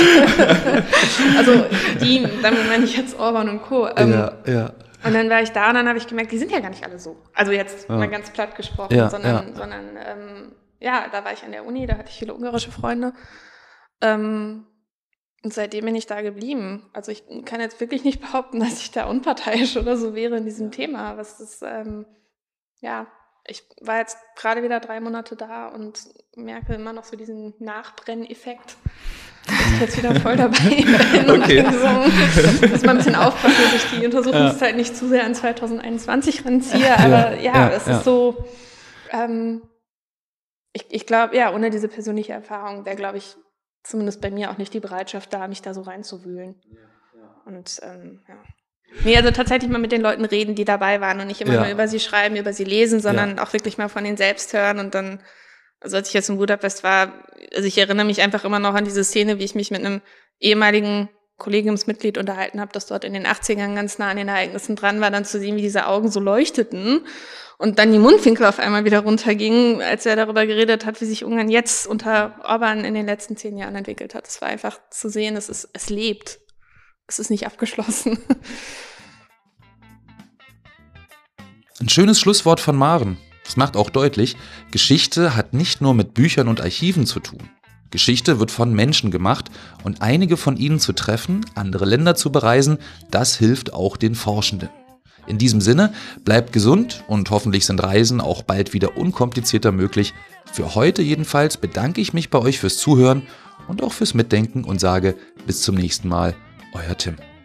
Also die, damit meine ich jetzt Orban und Co. Ähm, ja, ja. Und dann war ich da und dann habe ich gemerkt, die sind ja gar nicht alle so. Also jetzt ja. mal ganz platt gesprochen, ja, sondern, ja. sondern ähm, ja, da war ich an der Uni, da hatte ich viele ungarische Freunde. Ähm, und seitdem bin ich da geblieben. Also ich kann jetzt wirklich nicht behaupten, dass ich da unparteiisch oder so wäre in diesem Thema. Was das, ähm, ja... Ich war jetzt gerade wieder drei Monate da und merke immer noch so diesen Nachbrenneffekt, dass ich jetzt wieder voll dabei bin. Okay. So, dass man ein bisschen aufpassen, dass ich die Untersuchungszeit ja. nicht zu sehr an zwanzig einundzwanzig ranziehe. Aber ja, ja, es ja. ist so, ähm, ich, ich glaube, ja, ohne diese persönliche Erfahrung wäre, glaube ich, zumindest bei mir auch nicht die Bereitschaft da, mich da so reinzuwühlen. Ja, ja. Und ähm, ja. Nee, also tatsächlich mal mit den Leuten reden, die dabei waren und nicht immer ja. nur über sie schreiben, über sie lesen, sondern ja. auch wirklich mal von denen selbst hören. Und dann, also als ich jetzt in Budapest war, also ich erinnere mich einfach immer noch an diese Szene, wie ich mich mit einem ehemaligen Kollegiumsmitglied unterhalten habe, das dort in den achtzigern ganz nah an den Ereignissen dran war, dann zu sehen, wie diese Augen so leuchteten und dann die Mundwinkel auf einmal wieder runtergingen, als er darüber geredet hat, wie sich Ungarn jetzt unter Orban in den letzten zehn Jahren entwickelt hat. Es war einfach zu sehen, es ist, es lebt. Es ist nicht abgeschlossen. Ein schönes Schlusswort von Maren. Das macht auch deutlich, Geschichte hat nicht nur mit Büchern und Archiven zu tun. Geschichte wird von Menschen gemacht und einige von ihnen zu treffen, andere Länder zu bereisen, das hilft auch den Forschenden. In diesem Sinne, bleibt gesund und hoffentlich sind Reisen auch bald wieder unkomplizierter möglich. Für heute jedenfalls bedanke ich mich bei euch fürs Zuhören und auch fürs Mitdenken und sage bis zum nächsten Mal. Euer Tim.